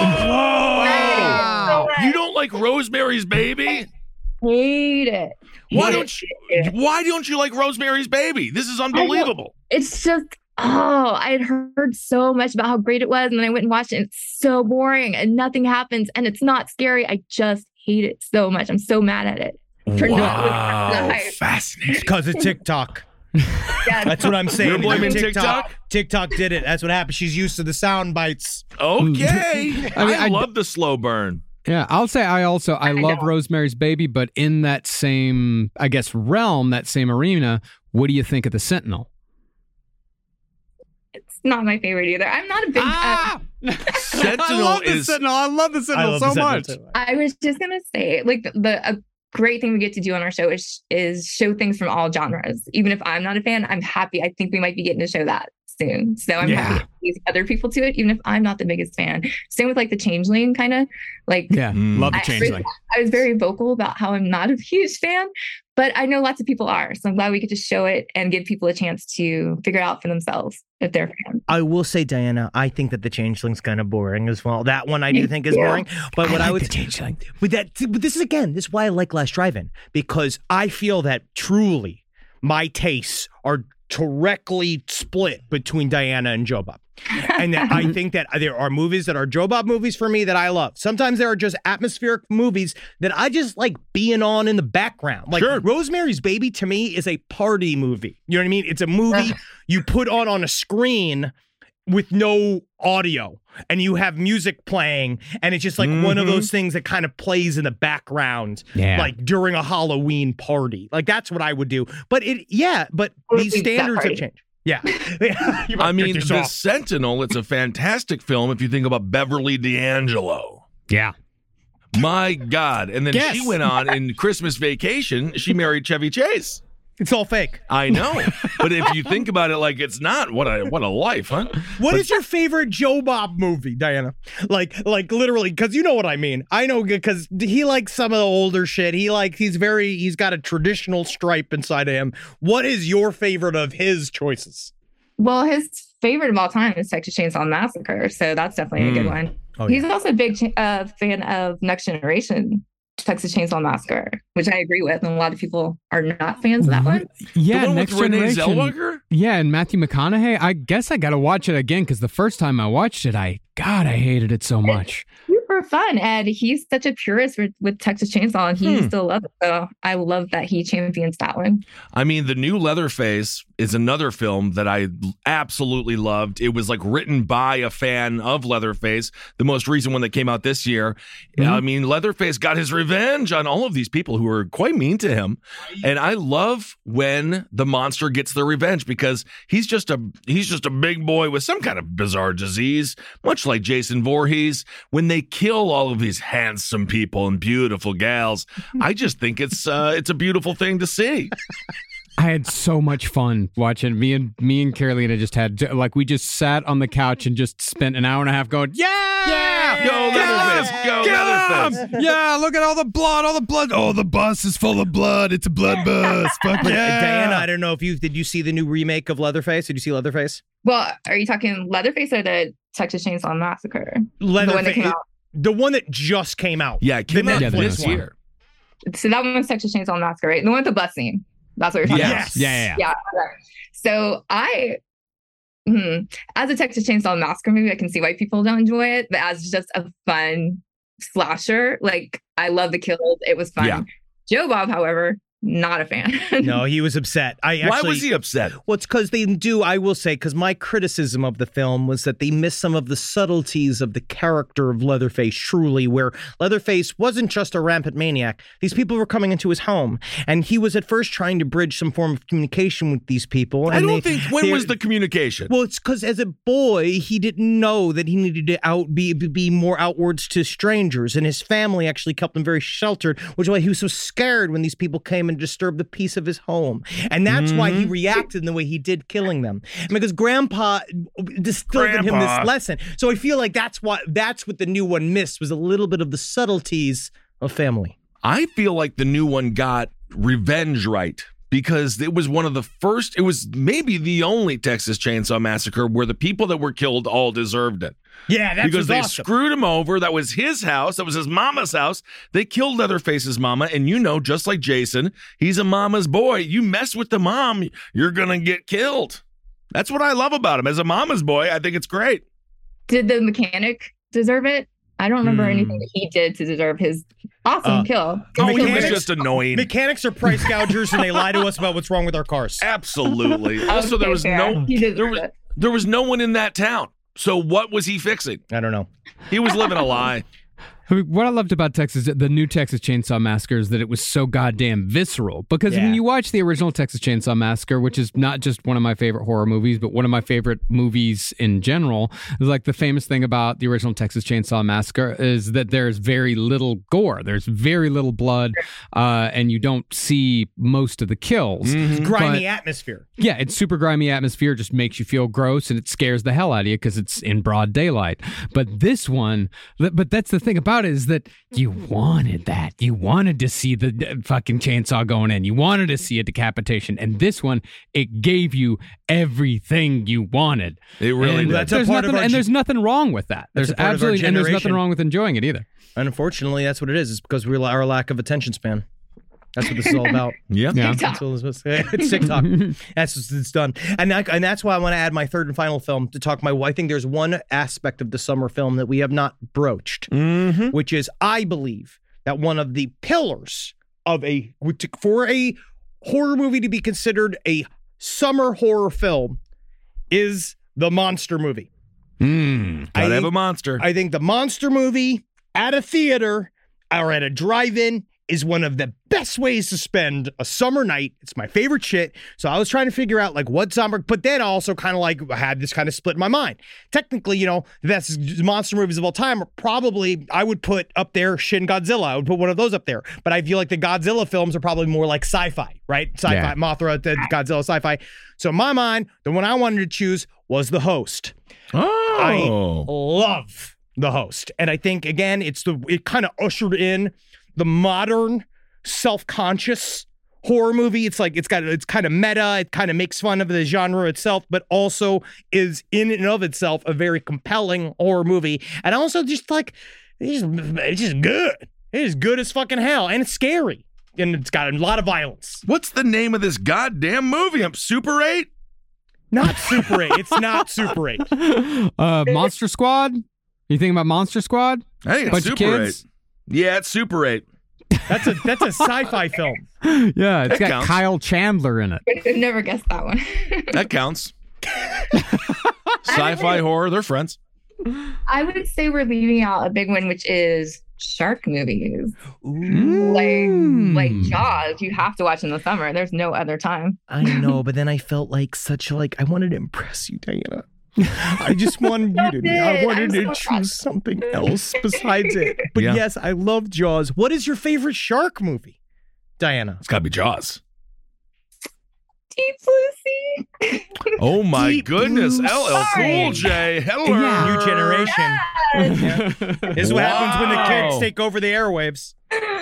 Wow. You don't like Rosemary's Baby? Hate it. Why Hate don't it. you? Why don't you like Rosemary's Baby? This is unbelievable. It's just, oh, I had heard so much about how great it was. And then I went and watched it. And it's so boring and nothing happens. And it's not scary. I just hate it so much. I'm so mad at it. For not living up to the Wow, hype. fascinating. Because of TikTok. Yeah. That's what I'm saying. You're blaming TikTok. TikTok? TikTok did it. That's what happened. She's used to the sound bites. Okay. I, I mean, I- love the slow burn. Yeah, I'll say I also I, I love know. Rosemary's Baby, but in that same I guess realm, that same arena, what do you think of the Sentinel? It's not my favorite either. I'm not a big. Uh, Sentinel I love the is- Sentinel. I love the Sentinel love so the Sentinel, much. too. I was just gonna say, like the, the a great thing we get to do on our show is is show things from all genres. Even if I'm not a fan, I'm happy. I think we might be getting to show that soon. So I'm Yeah. happy to use other people to it, even if I'm not the biggest fan. Same with like the Changeling, kind of like. Yeah, Mm. love the I, Changeling. I was very vocal about how I'm not a huge fan, but I know lots of people are. So I'm glad we get to show it and give people a chance to figure it out for themselves if they're fans. I will say, Diana, I think that the Changeling's kind of boring as well. That one I do think is Yeah. boring. But what I, like would the Changeling. But that, but this is again, this is why I like Last Drive-In, because I feel that truly my tastes are directly split between Diana and Joe Bob. And that I think that there are movies that are Joe Bob movies for me that I love. Sometimes there are just atmospheric movies that I just like being on in the background. Like Sure. Rosemary's Baby to me is a party movie. You know what I mean? It's a movie you put on on a screen with no audio and you have music playing and it's just like one of Mhm. those things that kind of plays in the background Yeah. like during a Halloween party. Like that's what I would do. But it yeah, but these That standards have party. changed. Yeah. You I might mean, get The yourself. Sentinel, it's a fantastic film if you think about Beverly D'Angelo. Yeah. My God. And then Yes. she went on in Christmas Vacation, she married Chevy Chase. It's all fake. I know. But if you think about it like it's not, what a what a life, huh? What But- is your favorite Joe Bob movie, Diana? Like, like literally, because you know what I mean. I know because he likes some of the older shit. He like he's very he's got a traditional stripe inside of him. What is your favorite of his choices? Well, his favorite of all time is Texas Chainsaw Massacre, so that's definitely a good Mm. one. Oh, He's also a big cha- uh, fan of Next Generation, Texas Chainsaw Massacre, which I agree with, and a lot of people are not fans of that one. Yeah, the one Next with Renee Generation. Zellweger? Yeah, and Matthew McConaughey. I guess I got to watch it again because the first time I watched it, I God, I hated it so much. Super super fun. And he's such a purist with, with Texas Chainsaw, and he Hmm. still loves it. So I love that he champions that one. I mean, the new Leatherface is another film that I absolutely loved. It was like written by a fan of Leatherface, the most recent one that came out this year. Mm-hmm. I mean, Leatherface got his revenge on all of these people who were quite mean to him. And I love when the monster gets their revenge because he's just a he's just a big boy with some kind of bizarre disease, much like Jason Voorhees. When they kill all of these handsome people and beautiful gals, I just think it's uh, it's a beautiful thing to see. I had so much fun watching. Me and me and Carolina just had like we just sat on the couch and just spent an hour and a half going, yeah, Yeah! Go Leatherface! Go Leatherface! yeah. Look at all the blood, all the blood. Oh, the bus is full of blood. It's a blood bus. Fuck But, uh, yeah, Diana, I don't know if you did you see the new remake of Leatherface? Did you see Leatherface? Well, are you talking Leatherface or the Texas Chainsaw Massacre? The one that Leatherface, came out. the one that just came out. Yeah, it came The out Yeah, the this newest one. year. So that one was Texas Chainsaw Massacre, right? The one with the bus scene. That's what you're talking Yes. about. Yeah, yeah, yeah. Yeah. Right. So I, hmm, as a Texas Chainsaw Massacre movie, I can see why people don't enjoy it, but as just a fun slasher, like I love the kills. It was fun. Yeah. Joe Bob, however, not a fan. No, he was upset. I actually, Why was he upset? Well, it's because they do, I will say, because my criticism of the film was that they missed some of the subtleties of the character of Leatherface, truly, where Leatherface wasn't just a rampant maniac. These people were coming into his home, and he was at first trying to bridge some form of communication with these people. I and don't they- think, when they're- was the communication? Well, it's because as a boy, he didn't know that he needed to out be be more outwards to strangers, and his family actually kept him very sheltered, which is why he was so scared when these people came and disturbed the peace of his home, and that's why he reacted in the way he did, killing them. And because Grandpa distilled in him Grandpa. this lesson, so I feel like that's what that's what the new one missed was a little bit of the subtleties of family. I feel like the new one got revenge right because it was one of the first, it was maybe the only Texas Chainsaw Massacre where the people that were killed all deserved it. Yeah, that's because they awesome. screwed him over. That was his house. That was his mama's house. They killed Leatherface's mama. And you know, just like Jason, he's a mama's boy. You mess with the mom, you're going to get killed. That's what I love about him. As a mama's boy, I think it's great. Did the mechanic deserve it? I don't remember Hmm. anything that he did to deserve his awesome Uh, kill. Oh, he was Mechanics- just annoying. Mechanics are price gougers, and they lie to us about what's wrong with our cars. Absolutely. Also, there Okay, was fair. no He deserved there was it. there was no one in that town. So what was he fixing? I don't know. He was living a lie. I mean, what I loved about Texas, the new Texas Chainsaw Massacre, is that it was so goddamn visceral. Because Yeah. when you watch the original Texas Chainsaw Massacre, which is not just one of my favorite horror movies, but one of my favorite movies in general, is like the famous thing about the original Texas Chainsaw Massacre is that there's very little gore. There's very little blood, uh, and you don't see most of the kills. It's grimy But- atmosphere. Yeah, it's super grimy atmosphere, just makes you feel gross, and it scares the hell out of you because it's in broad daylight. But this one, but that's the thing about it is that you wanted that. You wanted to see the uh, fucking chainsaw going in. You wanted to see a decapitation. And this one, it gave you everything you wanted. It really and did. That's a there's part of nothing, our and ge- there's nothing wrong with that. There's a part of our absolutely, and there's nothing generation. wrong with enjoying it either. And unfortunately, that's what it is. It's because we our lack of attention span. That's what this is all about. Yeah. Yeah. That's what it's it's TikTok. That's just, it's done. And that, and that's why I want to add my third and final film to talk my. I think there's one aspect of the summer film that we have not broached, Mm-hmm. which is I believe that one of the pillars of a for a horror movie to be considered a summer horror film is the monster movie. Mm, I gotta have think- a monster. I think the monster movie at a theater or at a drive-in is one of the best ways to spend a summer night. It's my favorite shit. So I was trying to figure out like what summer, but then also kind of like had this kind of split in my mind. Technically, you know, the best monster movies of all time are probably, I would put up there Shin Godzilla. I would put one of those up there. But I feel like the Godzilla films are probably more like sci-fi, right? Sci-fi, Yeah. Mothra, the Godzilla, sci-fi. So in my mind, the one I wanted to choose was The Host. I oh. love The Host. And I think, again, it's the it kind of ushered in the modern self-conscious horror movie. It's like it's got it's kind of meta. It kind of makes fun of the genre itself, but also is in and of itself a very compelling horror movie. And also just like it's just, it's just good. It is good as fucking hell, and it's scary, and it's got a lot of violence. What's the name of this goddamn movie? I'm Super eight? Not Super eight. It's not Super eight. Uh, Monster Squad? You thinking about Monster Squad? I think it's Bunch of Super kids? eight. Yeah, it's Super eight. That's a that's a sci-fi film. Yeah, it's That got counts. Kyle Chandler in it. I could never guess that one. That counts. Sci-fi horror, they're friends. I would say we're leaving out a big one, which is shark movies. Ooh. Like like Jaws, you have to watch in the summer. There's no other time. I know, but then I felt like such a, like I wanted to impress you, Diana. I just wanted you to. I wanted to choose something else besides it. But Yeah. yes, I love Jaws. What is your favorite shark movie, Diana? It's got to be Jaws. Deep Blue Sea. Oh my Deep goodness. Blue L L Cool Sea. J. Hello. New generation. Yes. This is what happens when the kids Wow. take over the airwaves.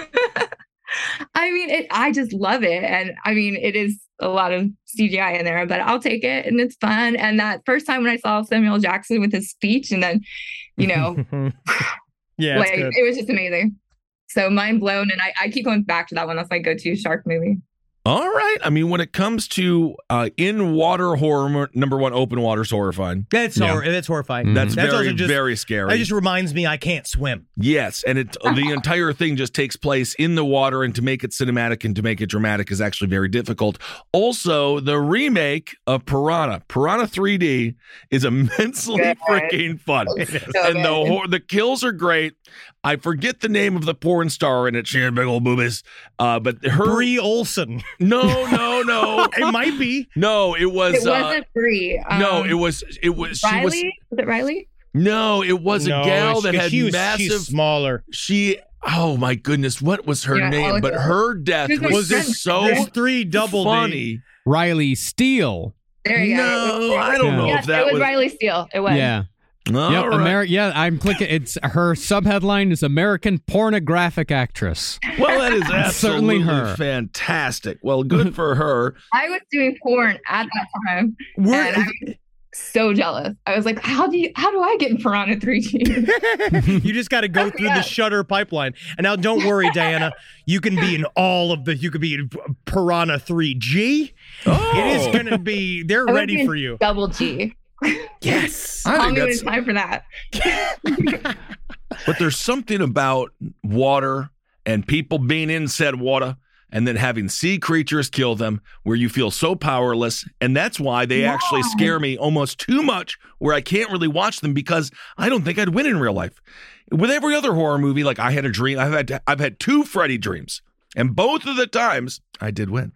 I mean, it, I just love it. And I mean, it is a lot of C G I in there, but I'll take it and it's fun. And that first time when I saw Samuel Jackson with his speech and then, you know, Yeah, like it's good. it was just amazing. So mind blown. And I, I keep going back to that one. That's my go-to shark movie. All right. I mean, when it comes to uh, in-water horror, number one, open water's horrifying. That's Yeah. hor- that's horrifying. Mhm. That's, That's very, also just- very scary. That just reminds me I can't swim. Yes, and it the entire thing just takes place in the water, and to make it cinematic and to make it dramatic is actually very difficult. Also, the remake of Piranha, Piranha three D, is immensely Good. freaking fun, So and the good. hor- the kills are great. I forget the name of the porn star in it. She had big old boobies, uh, but her Brie Olson. no, no, no, It might be. no. It was It uh, wasn't free. Um, no, it was it was she Riley? was Was it Riley? no, it was a No, gal that she- had she was, massive. She's smaller. She, oh my goodness, what was her Yeah, I'll name? look But it up. her death Who's her was friend? so There's three double D. funny. Riley Steele. There you No, go. I don't Yeah. know Yes, if that it was, was. Riley Steele. It was. Yeah. All Yep, right. Ameri- yeah, I'm clicking. It's her subheadline is American pornographic actress. Well, that is Certainly absolutely her. fantastic. Well, good for her. I was doing porn at that time. We're- And I was so jealous. I was like, how do you how do I get in Piranha three D? You just got to go through the Yeah. Shutter pipeline. And now, don't worry, Diana. You can be in all of the. You could be in Piranha three G. Oh. It is going to be. They're I would be ready in for you. Double G. Yes. I Call think me when that's. it's time for that. But there's something about water and people being in said water and then having sea creatures kill them where you feel so powerless. And that's why they actually Yeah. scare me almost too much, where I can't really watch them because I don't think I'd win in real life. With every other horror movie, like I had a dream, I've had I've had two Freddy dreams, and both of the times I did win.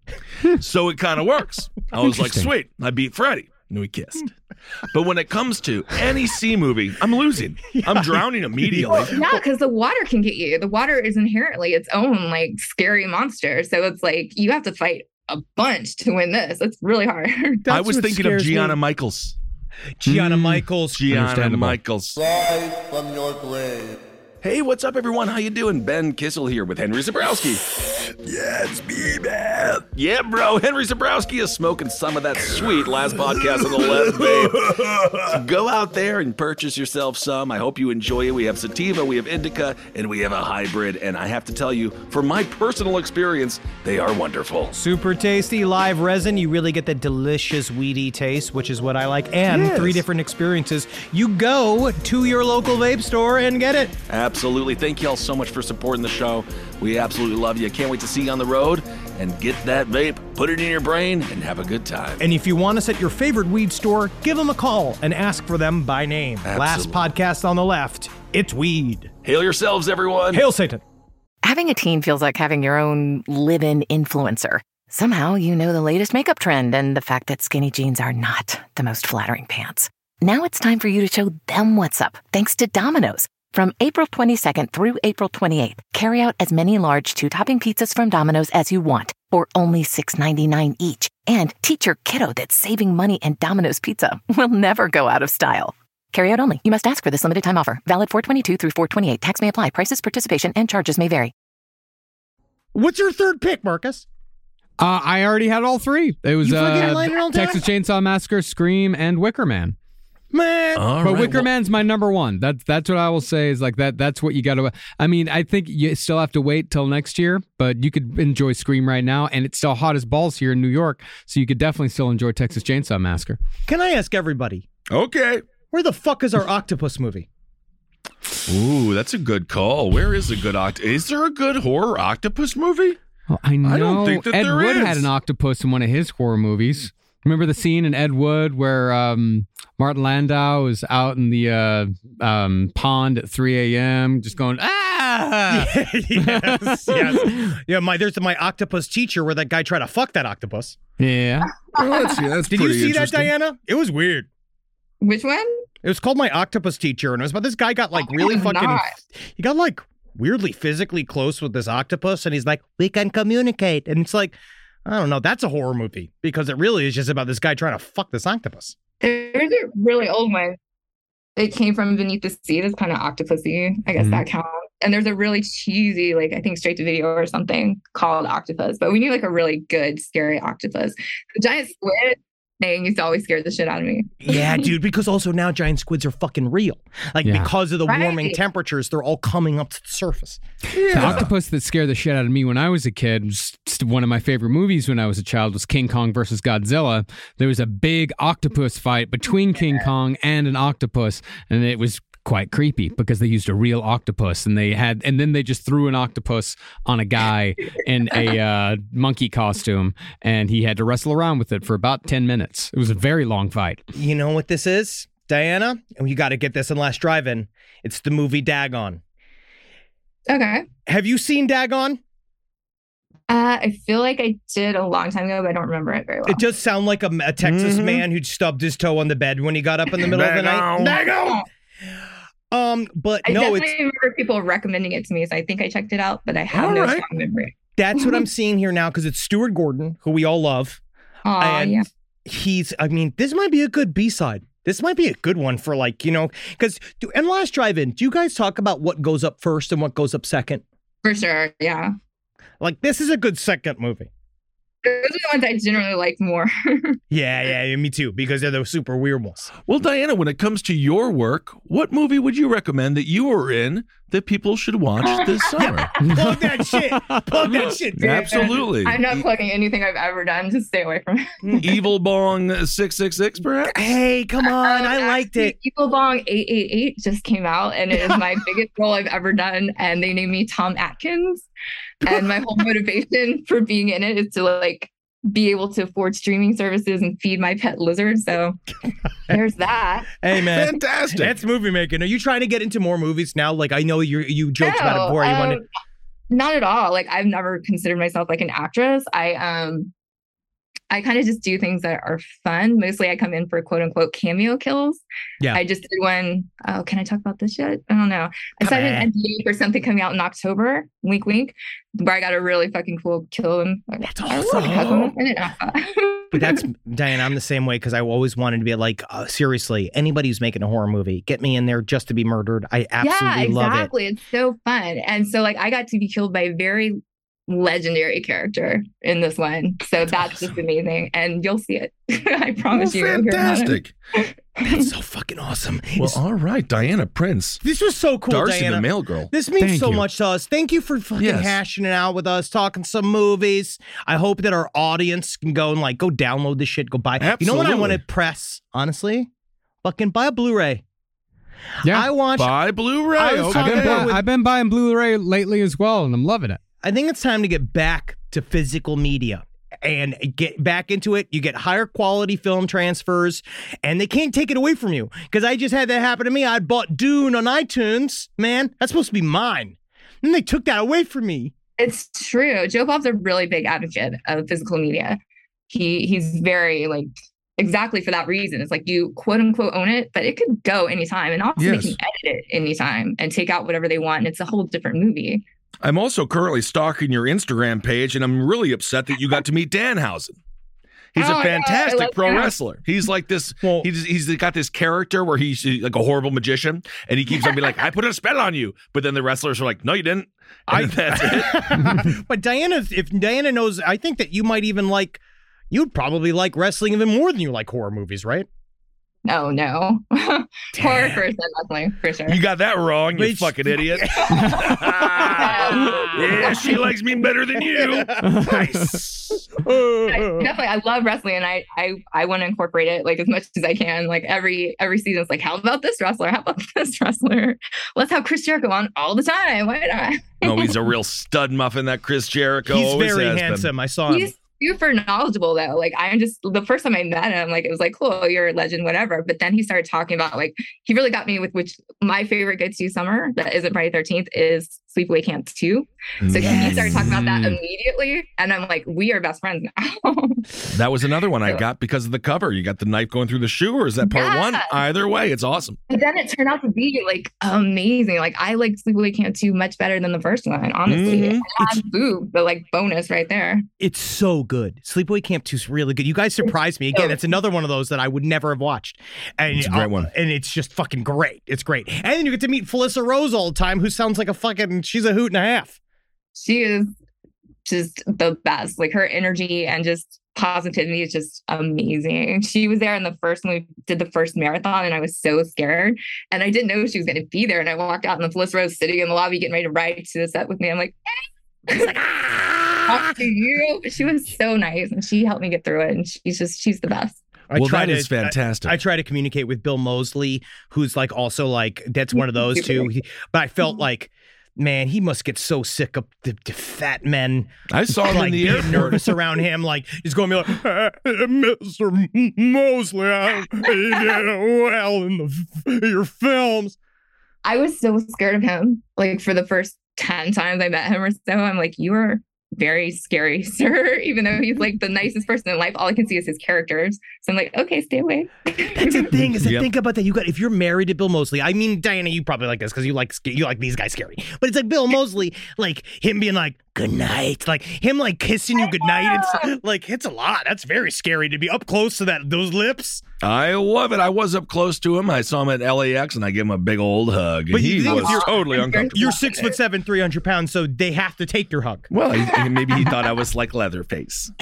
So it kind of works. I was like, Interesting. sweet, I beat Freddy. And we kissed. But when it comes to any sea movie, I'm losing. I'm drowning immediately. Yeah, because the water can get you. The water is inherently its own like scary monster. So it's like you have to fight a bunch to win this. It's really hard. I That's was what thinking of scares me. Gianna Michaels. Gianna Mm. Michaels. Gianna Understandable. Michaels. Rise from your grave. Hey, what's up, everyone? How you doing? Ben Kissel here with Henry Zabrowski. Yeah, it's me, man. Yeah, bro. Henry Zabrowski is smoking some of that sweet last podcast on the left, babe. So go out there and purchase yourself some. I hope you enjoy it. We have sativa, we have indica, and we have a hybrid. And I have to tell you, from my personal experience, they are wonderful. Super tasty live resin. You really get that delicious weedy taste, which is what I like. And Yes. three different experiences. You go to your local vape store and get it. Absolutely. Thank you all so much for supporting the show. We absolutely love you. Can't wait to see you on the road and get that vape, put it in your brain, and have a good time. And if you want us at your favorite weed store, give them a call and ask for them by name. Last Absolutely. podcast on the left, it's weed. Hail yourselves, everyone. Hail Satan. Having a teen feels like having your own live-in influencer. Somehow you know the latest makeup trend and the fact that skinny jeans are not the most flattering pants. Now it's time for you to show them what's up, thanks to Domino's. From April twenty-second through April twenty-eighth, carry out as many large two-topping pizzas from Domino's as you want for only six ninety-nine each. And teach your kiddo that saving money and Domino's Pizza will never go out of style. Carry out only. You must ask for this limited time offer. Valid four twenty-two through four twenty-eight. Tax may apply. Prices, participation, and charges may vary. What's your third pick, Marcus? Uh, I already had all three. It was You fucking uh, lined it all down? Texas Chainsaw Massacre, Scream, and Wicker Man. Man. All But right, Wicker well- Man's my number one. That's that's what I will say is like that. That's what you got to. I mean, I think you still have to wait till next year, but you could enjoy Scream right now, and it's still hot as balls here in New York, so you could definitely still enjoy Texas Chainsaw Massacre. Can I ask everybody, Okay. where the fuck is our octopus movie? Ooh, that's a good call. Where is a good oct? Is there a good horror octopus movie? Well, I know I don't think that Ed there Wood is. had an octopus in one of his horror movies. Remember the scene in Ed Wood where um, Martin Landau is out in the uh, um, pond at three a.m. just going, ah! yes, yes. Yeah, my there's my octopus teacher where that guy tried to fuck that octopus. Yeah. Well, that's, yeah, that's Did you pretty see that, interesting. Diana? It was weird. Which one? It was called My Octopus Teacher, and it was about this guy got like Oh, really I'm fucking. not. He got like weirdly physically close with this octopus, and he's like, "We can communicate," and it's like, I don't know. That's a horror movie because it really is just about this guy trying to fuck this octopus. There's a really old one. It came from Beneath the Sea. That's kind of octopusy. I guess Mhm. that counts. And there's a really cheesy, like I think straight to video or something called Octopus. But we need like a really good, scary octopus. The giant squid thing used to always scare the shit out of me. Yeah, dude. Because also now giant squids are fucking real. Like Yeah. because of the Right. warming temperatures, they're all coming up to the surface. The octopus that scared the shit out of me when I was a kid, was one of my favorite movies when I was a child, was King Kong versus Godzilla. There was a big octopus fight between King Kong and an octopus, and it was quite creepy because they used a real octopus, and they had, and then they just threw an octopus on a guy in a uh, monkey costume, and he had to wrestle around with it for about ten minutes. It was a very long fight. You know what this is, Diana? And you got to get this in Last Drive-In. It's the movie Dagon. Okay. Have you seen Dagon? Uh, I feel like I did a long time ago, but I don't remember it very well. It does sound like a, a Texas Mhm. man who stubbed his toe on the bed when he got up in the middle of the night. Dagon. Dagon! Um, but I no, definitely it's remember people recommending it to me, so I think I checked it out, but I have All no right. strong memory. that's what I'm seeing here now because it's Stuart Gordon, who we all love. Aw, and yeah. he's, I mean, this might be a good B-side. This might be a good one for like, you know, because, and Last Drive-In, do you guys talk about what goes up first and what goes up second? For sure, yeah. Like, this is a good second movie. Those are the ones I generally like more. Yeah, yeah, yeah, me too, because they're the super weird ones. Well, Diana, when it comes to your work, what movie would you recommend that you were in that people should watch this summer? Plug that shit. Plug that shit, dude. Absolutely. I'm not plugging anything I've ever done. Just stay away from it. Evil Bong six six six, perhaps? Hey, come on. Um, I liked actually, it. Evil Bong eight eight eight just came out, and it is my biggest role I've ever done. And they named me Tom Atkins. And my whole motivation for being in it is to like be able to afford streaming services and feed my pet lizard. So there's that. Hey, man. Fantastic. That's movie making. Are you trying to get into more movies now? Like, I know you you joked about it before. You um, wanted. Not at all. Like I've never considered myself like an actress. I um I kind of just do things that are fun. Mostly I come in for quote unquote cameo kills. Yeah. I just did one. Oh, can I talk about this yet? I don't know. I Come signed an on. N D A for something coming out in October. Wink, wink. Where I got a really fucking cool kill him. That's I awesome. really have him in it. But that's, Diane, I'm the same way because I always wanted to be like, uh, seriously, anybody who's making a horror movie, get me in there just to be murdered. I absolutely yeah, love it. exactly. It's so fun. And so like I got to be killed by a very legendary character in this one. So that's just amazing. And you'll see it. I promise you. Well, you'll hear about it. fantastic. That's so fucking awesome. Well, This- all right, Diana Prince. This was so cool, Darcy Diana. the Mail Girl. This means Thank so you. much to us. Thank you for fucking Yes. hashing it out with us, talking some movies. I hope that our audience can go and like go download this shit, go buy. You know what I want to Absolutely. press? Honestly, fucking buy a Blu-ray. Yeah. I watched. Buy Blu-ray. I was okay. I've talking been, about buy- with- I've been buying Blu-ray lately as well, and I'm loving it. I think it's time to get back to physical media and get back into it. You get higher quality film transfers, and they can't take it away from you. Because I just had that happen to me. I bought Dune on iTunes. Man, that's supposed to be mine. And they took that away from me. It's true. Joe Bob's a really big advocate of physical media. He he's very like exactly for that reason. It's like you quote unquote own it, but it could go anytime. And also Yes. they can edit it anytime and take out whatever they want. And it's a whole different movie. I'm also currently stalking your Instagram page, and I'm really upset that you got to meet Danhausen. He's Oh, a I know. I fantastic love pro Dan. wrestler. He's like this. Well- he's he's got this character where he's like a horrible magician, and he keeps on being like, "I put a spell on you," but then the wrestlers are like, "No, you didn't." And that's it. But Diana, if Diana knows, I think that you might even like, you'd probably like wrestling even more than you like horror movies, right? Oh no. Horror first and wrestling, for sure. You got that wrong, you Which- fucking idiot. Yeah, she likes me better than you. Nice. I, definitely, I love wrestling, and I I I want to incorporate it like as much as I can. Like every every season, it's like, how about this wrestler? How about this wrestler? Let's have Chris Jericho on all the time. Why not? Oh, he's a real stud muffin, that Chris Jericho. He's always very has been. handsome. I saw him. He's super knowledgeable though. Like I'm just the first time I met him, like it was like, cool, you're a legend, whatever. But then he started talking about like he really got me with which my favorite Good to You summer that isn't Friday the thirteenth is Sleepaway Camp two. So Yes. he started talking about that immediately, and I'm like, we are best friends now. That was another one I got because of the cover. You got the knife going through the shoe, or is that part Yeah. one? Either way, it's awesome. But then it turned out to be like amazing. Like I like Sleepaway Camp two much better than the first one, honestly. Mhm. It had boob, but like bonus right there. It's so good. Sleepaway Camp two is really good. You guys surprised me again. It's another one of those that I would never have watched. And It's a great uh, one. and it's just fucking great. It's great. And then you get to meet Felissa Rose all the time, who sounds like a fucking. She's a hoot and a half. She is just the best. Like her energy and just positivity is just amazing. She was there in the first when we did the first marathon, and I was so scared. And I didn't know she was going to be there. And I walked out, and the Felissa Rose sitting in the lobby getting ready to ride to the set with me. I'm like, hey. I was like, ah, to you. She was so nice, and she helped me get through it. And she's just she's the best. I Well, try that to- is fantastic. I, I try to communicate with Bill Moseley, who's like also like that's one of those two. He- but I felt like, man, he must get so sick of the, the fat men. I saw him like in the being airport. nervous around him. Like he's going to be like, "Uh, Mister Moseley, I you did well in the, your films." I was so scared of him. Like for the first ten times I met him or so, I'm like, you are very scary, sir. Even though he's like the nicest person in life, all I can see is his characters. So I'm like, okay, stay away. That's the thing is, I Yep. think about that. You got if you're married to Bill Moseley. I mean, Diana, you probably like this because you like sca- you like these guys scary. But it's like Bill Moseley, like him being like good night, like him like kissing you good night. It's like it's a lot. That's very scary to be up close to that those lips. I love it. I was up close to him. I saw him at L A X, and I gave him a big old hug. And But you he think was if you're- totally uncomfortable. You're six foot seven, three hundred pounds, so they have to take your hug. Well, he, maybe he thought I was like Leatherface.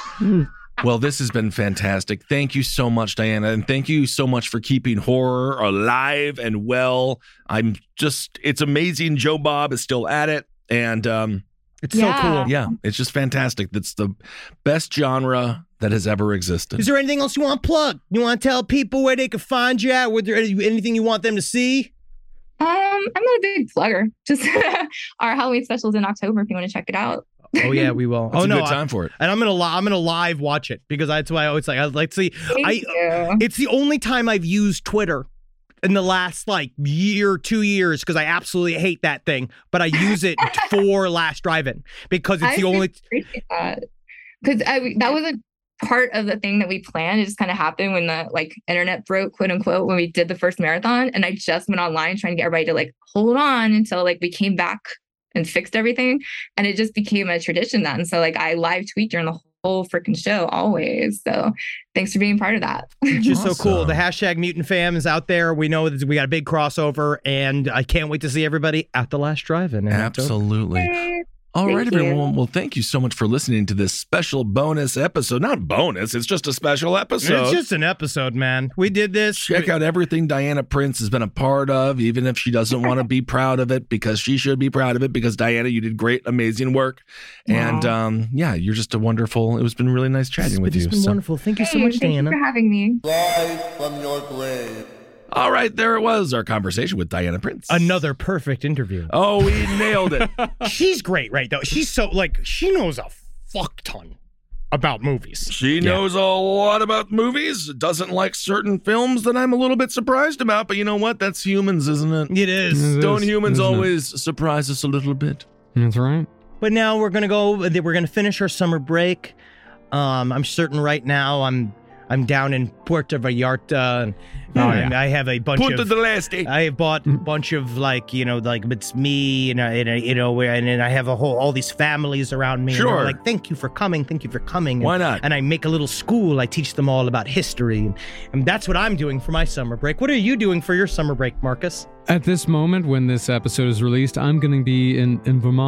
Well, this has been fantastic. Thank you so much, Diana. And thank you so much for keeping horror alive and well. I'm just, it's amazing. Joe Bob is still at it. And um, It's Yeah. so cool. yeah, it's just fantastic. That's the best genre that has ever existed. Is there anything else you want to plug? You want to tell people where they can find you at? Was there any- anything you want them to see? Um, I'm not a big plugger. Just our Halloween specials in October if you want to check it out. Oh yeah, we will. It's oh a no, good I- time for it. and I'm gonna li- I'm gonna live watch it because that's why I always like I like to see. Thank I you. it's the only time I've used Twitter in the last like year, two years because I absolutely hate that thing. But I use it for Last Drive-In because it's I the only. appreciate that because I that wasn't part of the thing that we planned. It just kind of happened when the like internet broke, quote unquote, when we did the first marathon, and I just went online trying to get everybody to like hold on until like we came back and fixed everything, and it just became a tradition then. So like I live tweet during the whole freaking show always. So thanks for being part of that. Just so cool. Awesome. The hashtag Mutant Fam is out there. We know that we got a big crossover, and I can't wait to see everybody at the Last Drive-In. in October. Absolutely. All Thank right, you. everyone. Well, thank you so much for listening to this special bonus episode. Not bonus, it's just a special episode. It's just an episode, man. We did this. Check out everything Diana Prince has been a part of, even if she doesn't want to be proud of it, because she should be proud of it, because Diana, you did great, amazing work. And um, yeah, you're just a wonderful, it was been really nice chatting with It's you. been So- wonderful. Thank you so Hey, much, thank Diana. you for having me. Live from your grave. All right, there it was, our conversation with Diana Prince. Another perfect interview. Oh, we nailed it. She's great, right? Though she's so like she knows a fuck ton about movies. She knows a lot about movies, doesn't like certain films that I'm a little bit surprised about, but you know what? That's humans, isn't it? It is. It Don't is, humans isn't it? always surprise us a little bit? That's right. But now we're gonna go. We're gonna finish our summer break. Um, I'm certain right now. I'm I'm down in Puerto Vallarta, and, Oh, and yeah. I have a bunch Punta of. del Este. I have bought a bunch of like you know like it's me and, I, and I, you know where and then I have a whole all these families around me. and they're Sure. like thank you for coming, thank you for coming. Why and, not? And I make a little school. I teach them all about history, and, and that's what I'm doing for my summer break. What are you doing for your summer break, Marcus? At this moment, when this episode is released, I'm going to be in, in Vermont.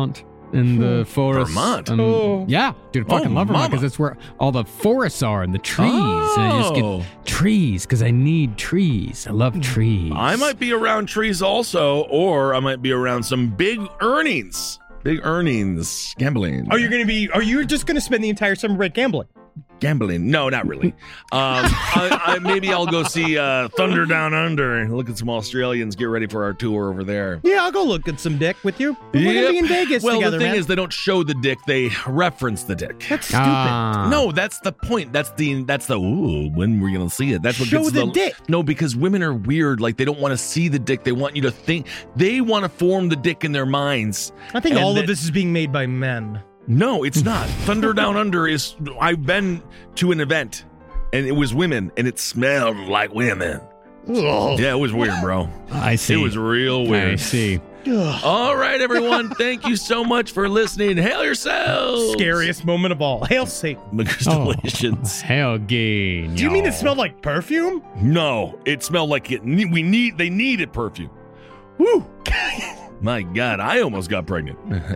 in the forest. Vermont? Um, Oh. Yeah, dude, I fucking Oh, love Vermont mama. because that's where all the forests are and the trees. And I just Oh. get trees because I need trees. I love trees. I might be around trees also, or I might be around some big earnings. Big earnings. Gambling. Oh, you're gonna be? Are you just gonna spend the entire summer break gambling? Gambling. No, not really. Um, I, I, maybe I'll go see uh, Thunder Down Under and look at some Australians get ready for our tour over there. Yeah, I'll go look at some dick with you. We're gonna Yep. be in Vegas well, together, the thing man. is, they don't show the dick; they reference the dick. That's stupid. Ah. No, that's the point. That's the that's the ooh. When we're gonna see it? That's what Show gets the dick. No, because women are weird. Like they don't want to see the dick. They want you to think. They want to form the dick in their minds. I think And all that- of this is being made by men. No, it's not. Thunder Down Under is. I've been to an event, and it was women, and it smelled like women. Yeah, it was weird, bro. I see. It was real weird. I see. All right, everyone. Thank you so much for listening. Hail yourselves. Scariest moment of all. Hail Satan. Congratulations. Hell gain. Do you mean it smelled like perfume? No, it smelled like it. ne- We need. They needed perfume. Woo! My God, I almost got pregnant.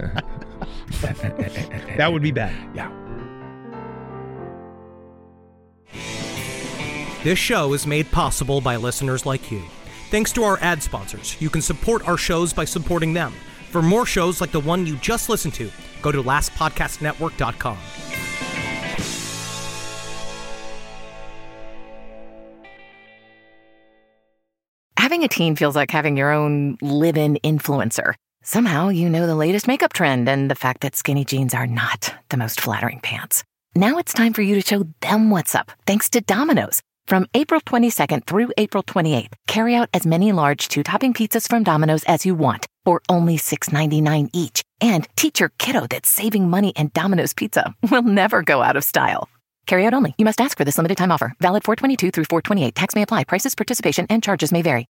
That would be bad. Yeah. This show is made possible by listeners like you. Thanks to our ad sponsors, you can support our shows by supporting them. For more shows like the one you just listened to, go to last podcast network dot com. Having a teen feels like having your own live-in influencer. Somehow you know the latest makeup trend and the fact that skinny jeans are not the most flattering pants. Now it's time for you to show them what's up, thanks to Domino's. From April twenty-second through April twenty-eighth, carry out as many large two-topping pizzas from Domino's as you want for only six ninety-nine each. And teach your kiddo that saving money and Domino's pizza will never go out of style. Carry out only. You must ask for this limited time offer. Valid four twenty-two through four twenty-eight. Tax may apply. Prices, participation, and charges may vary.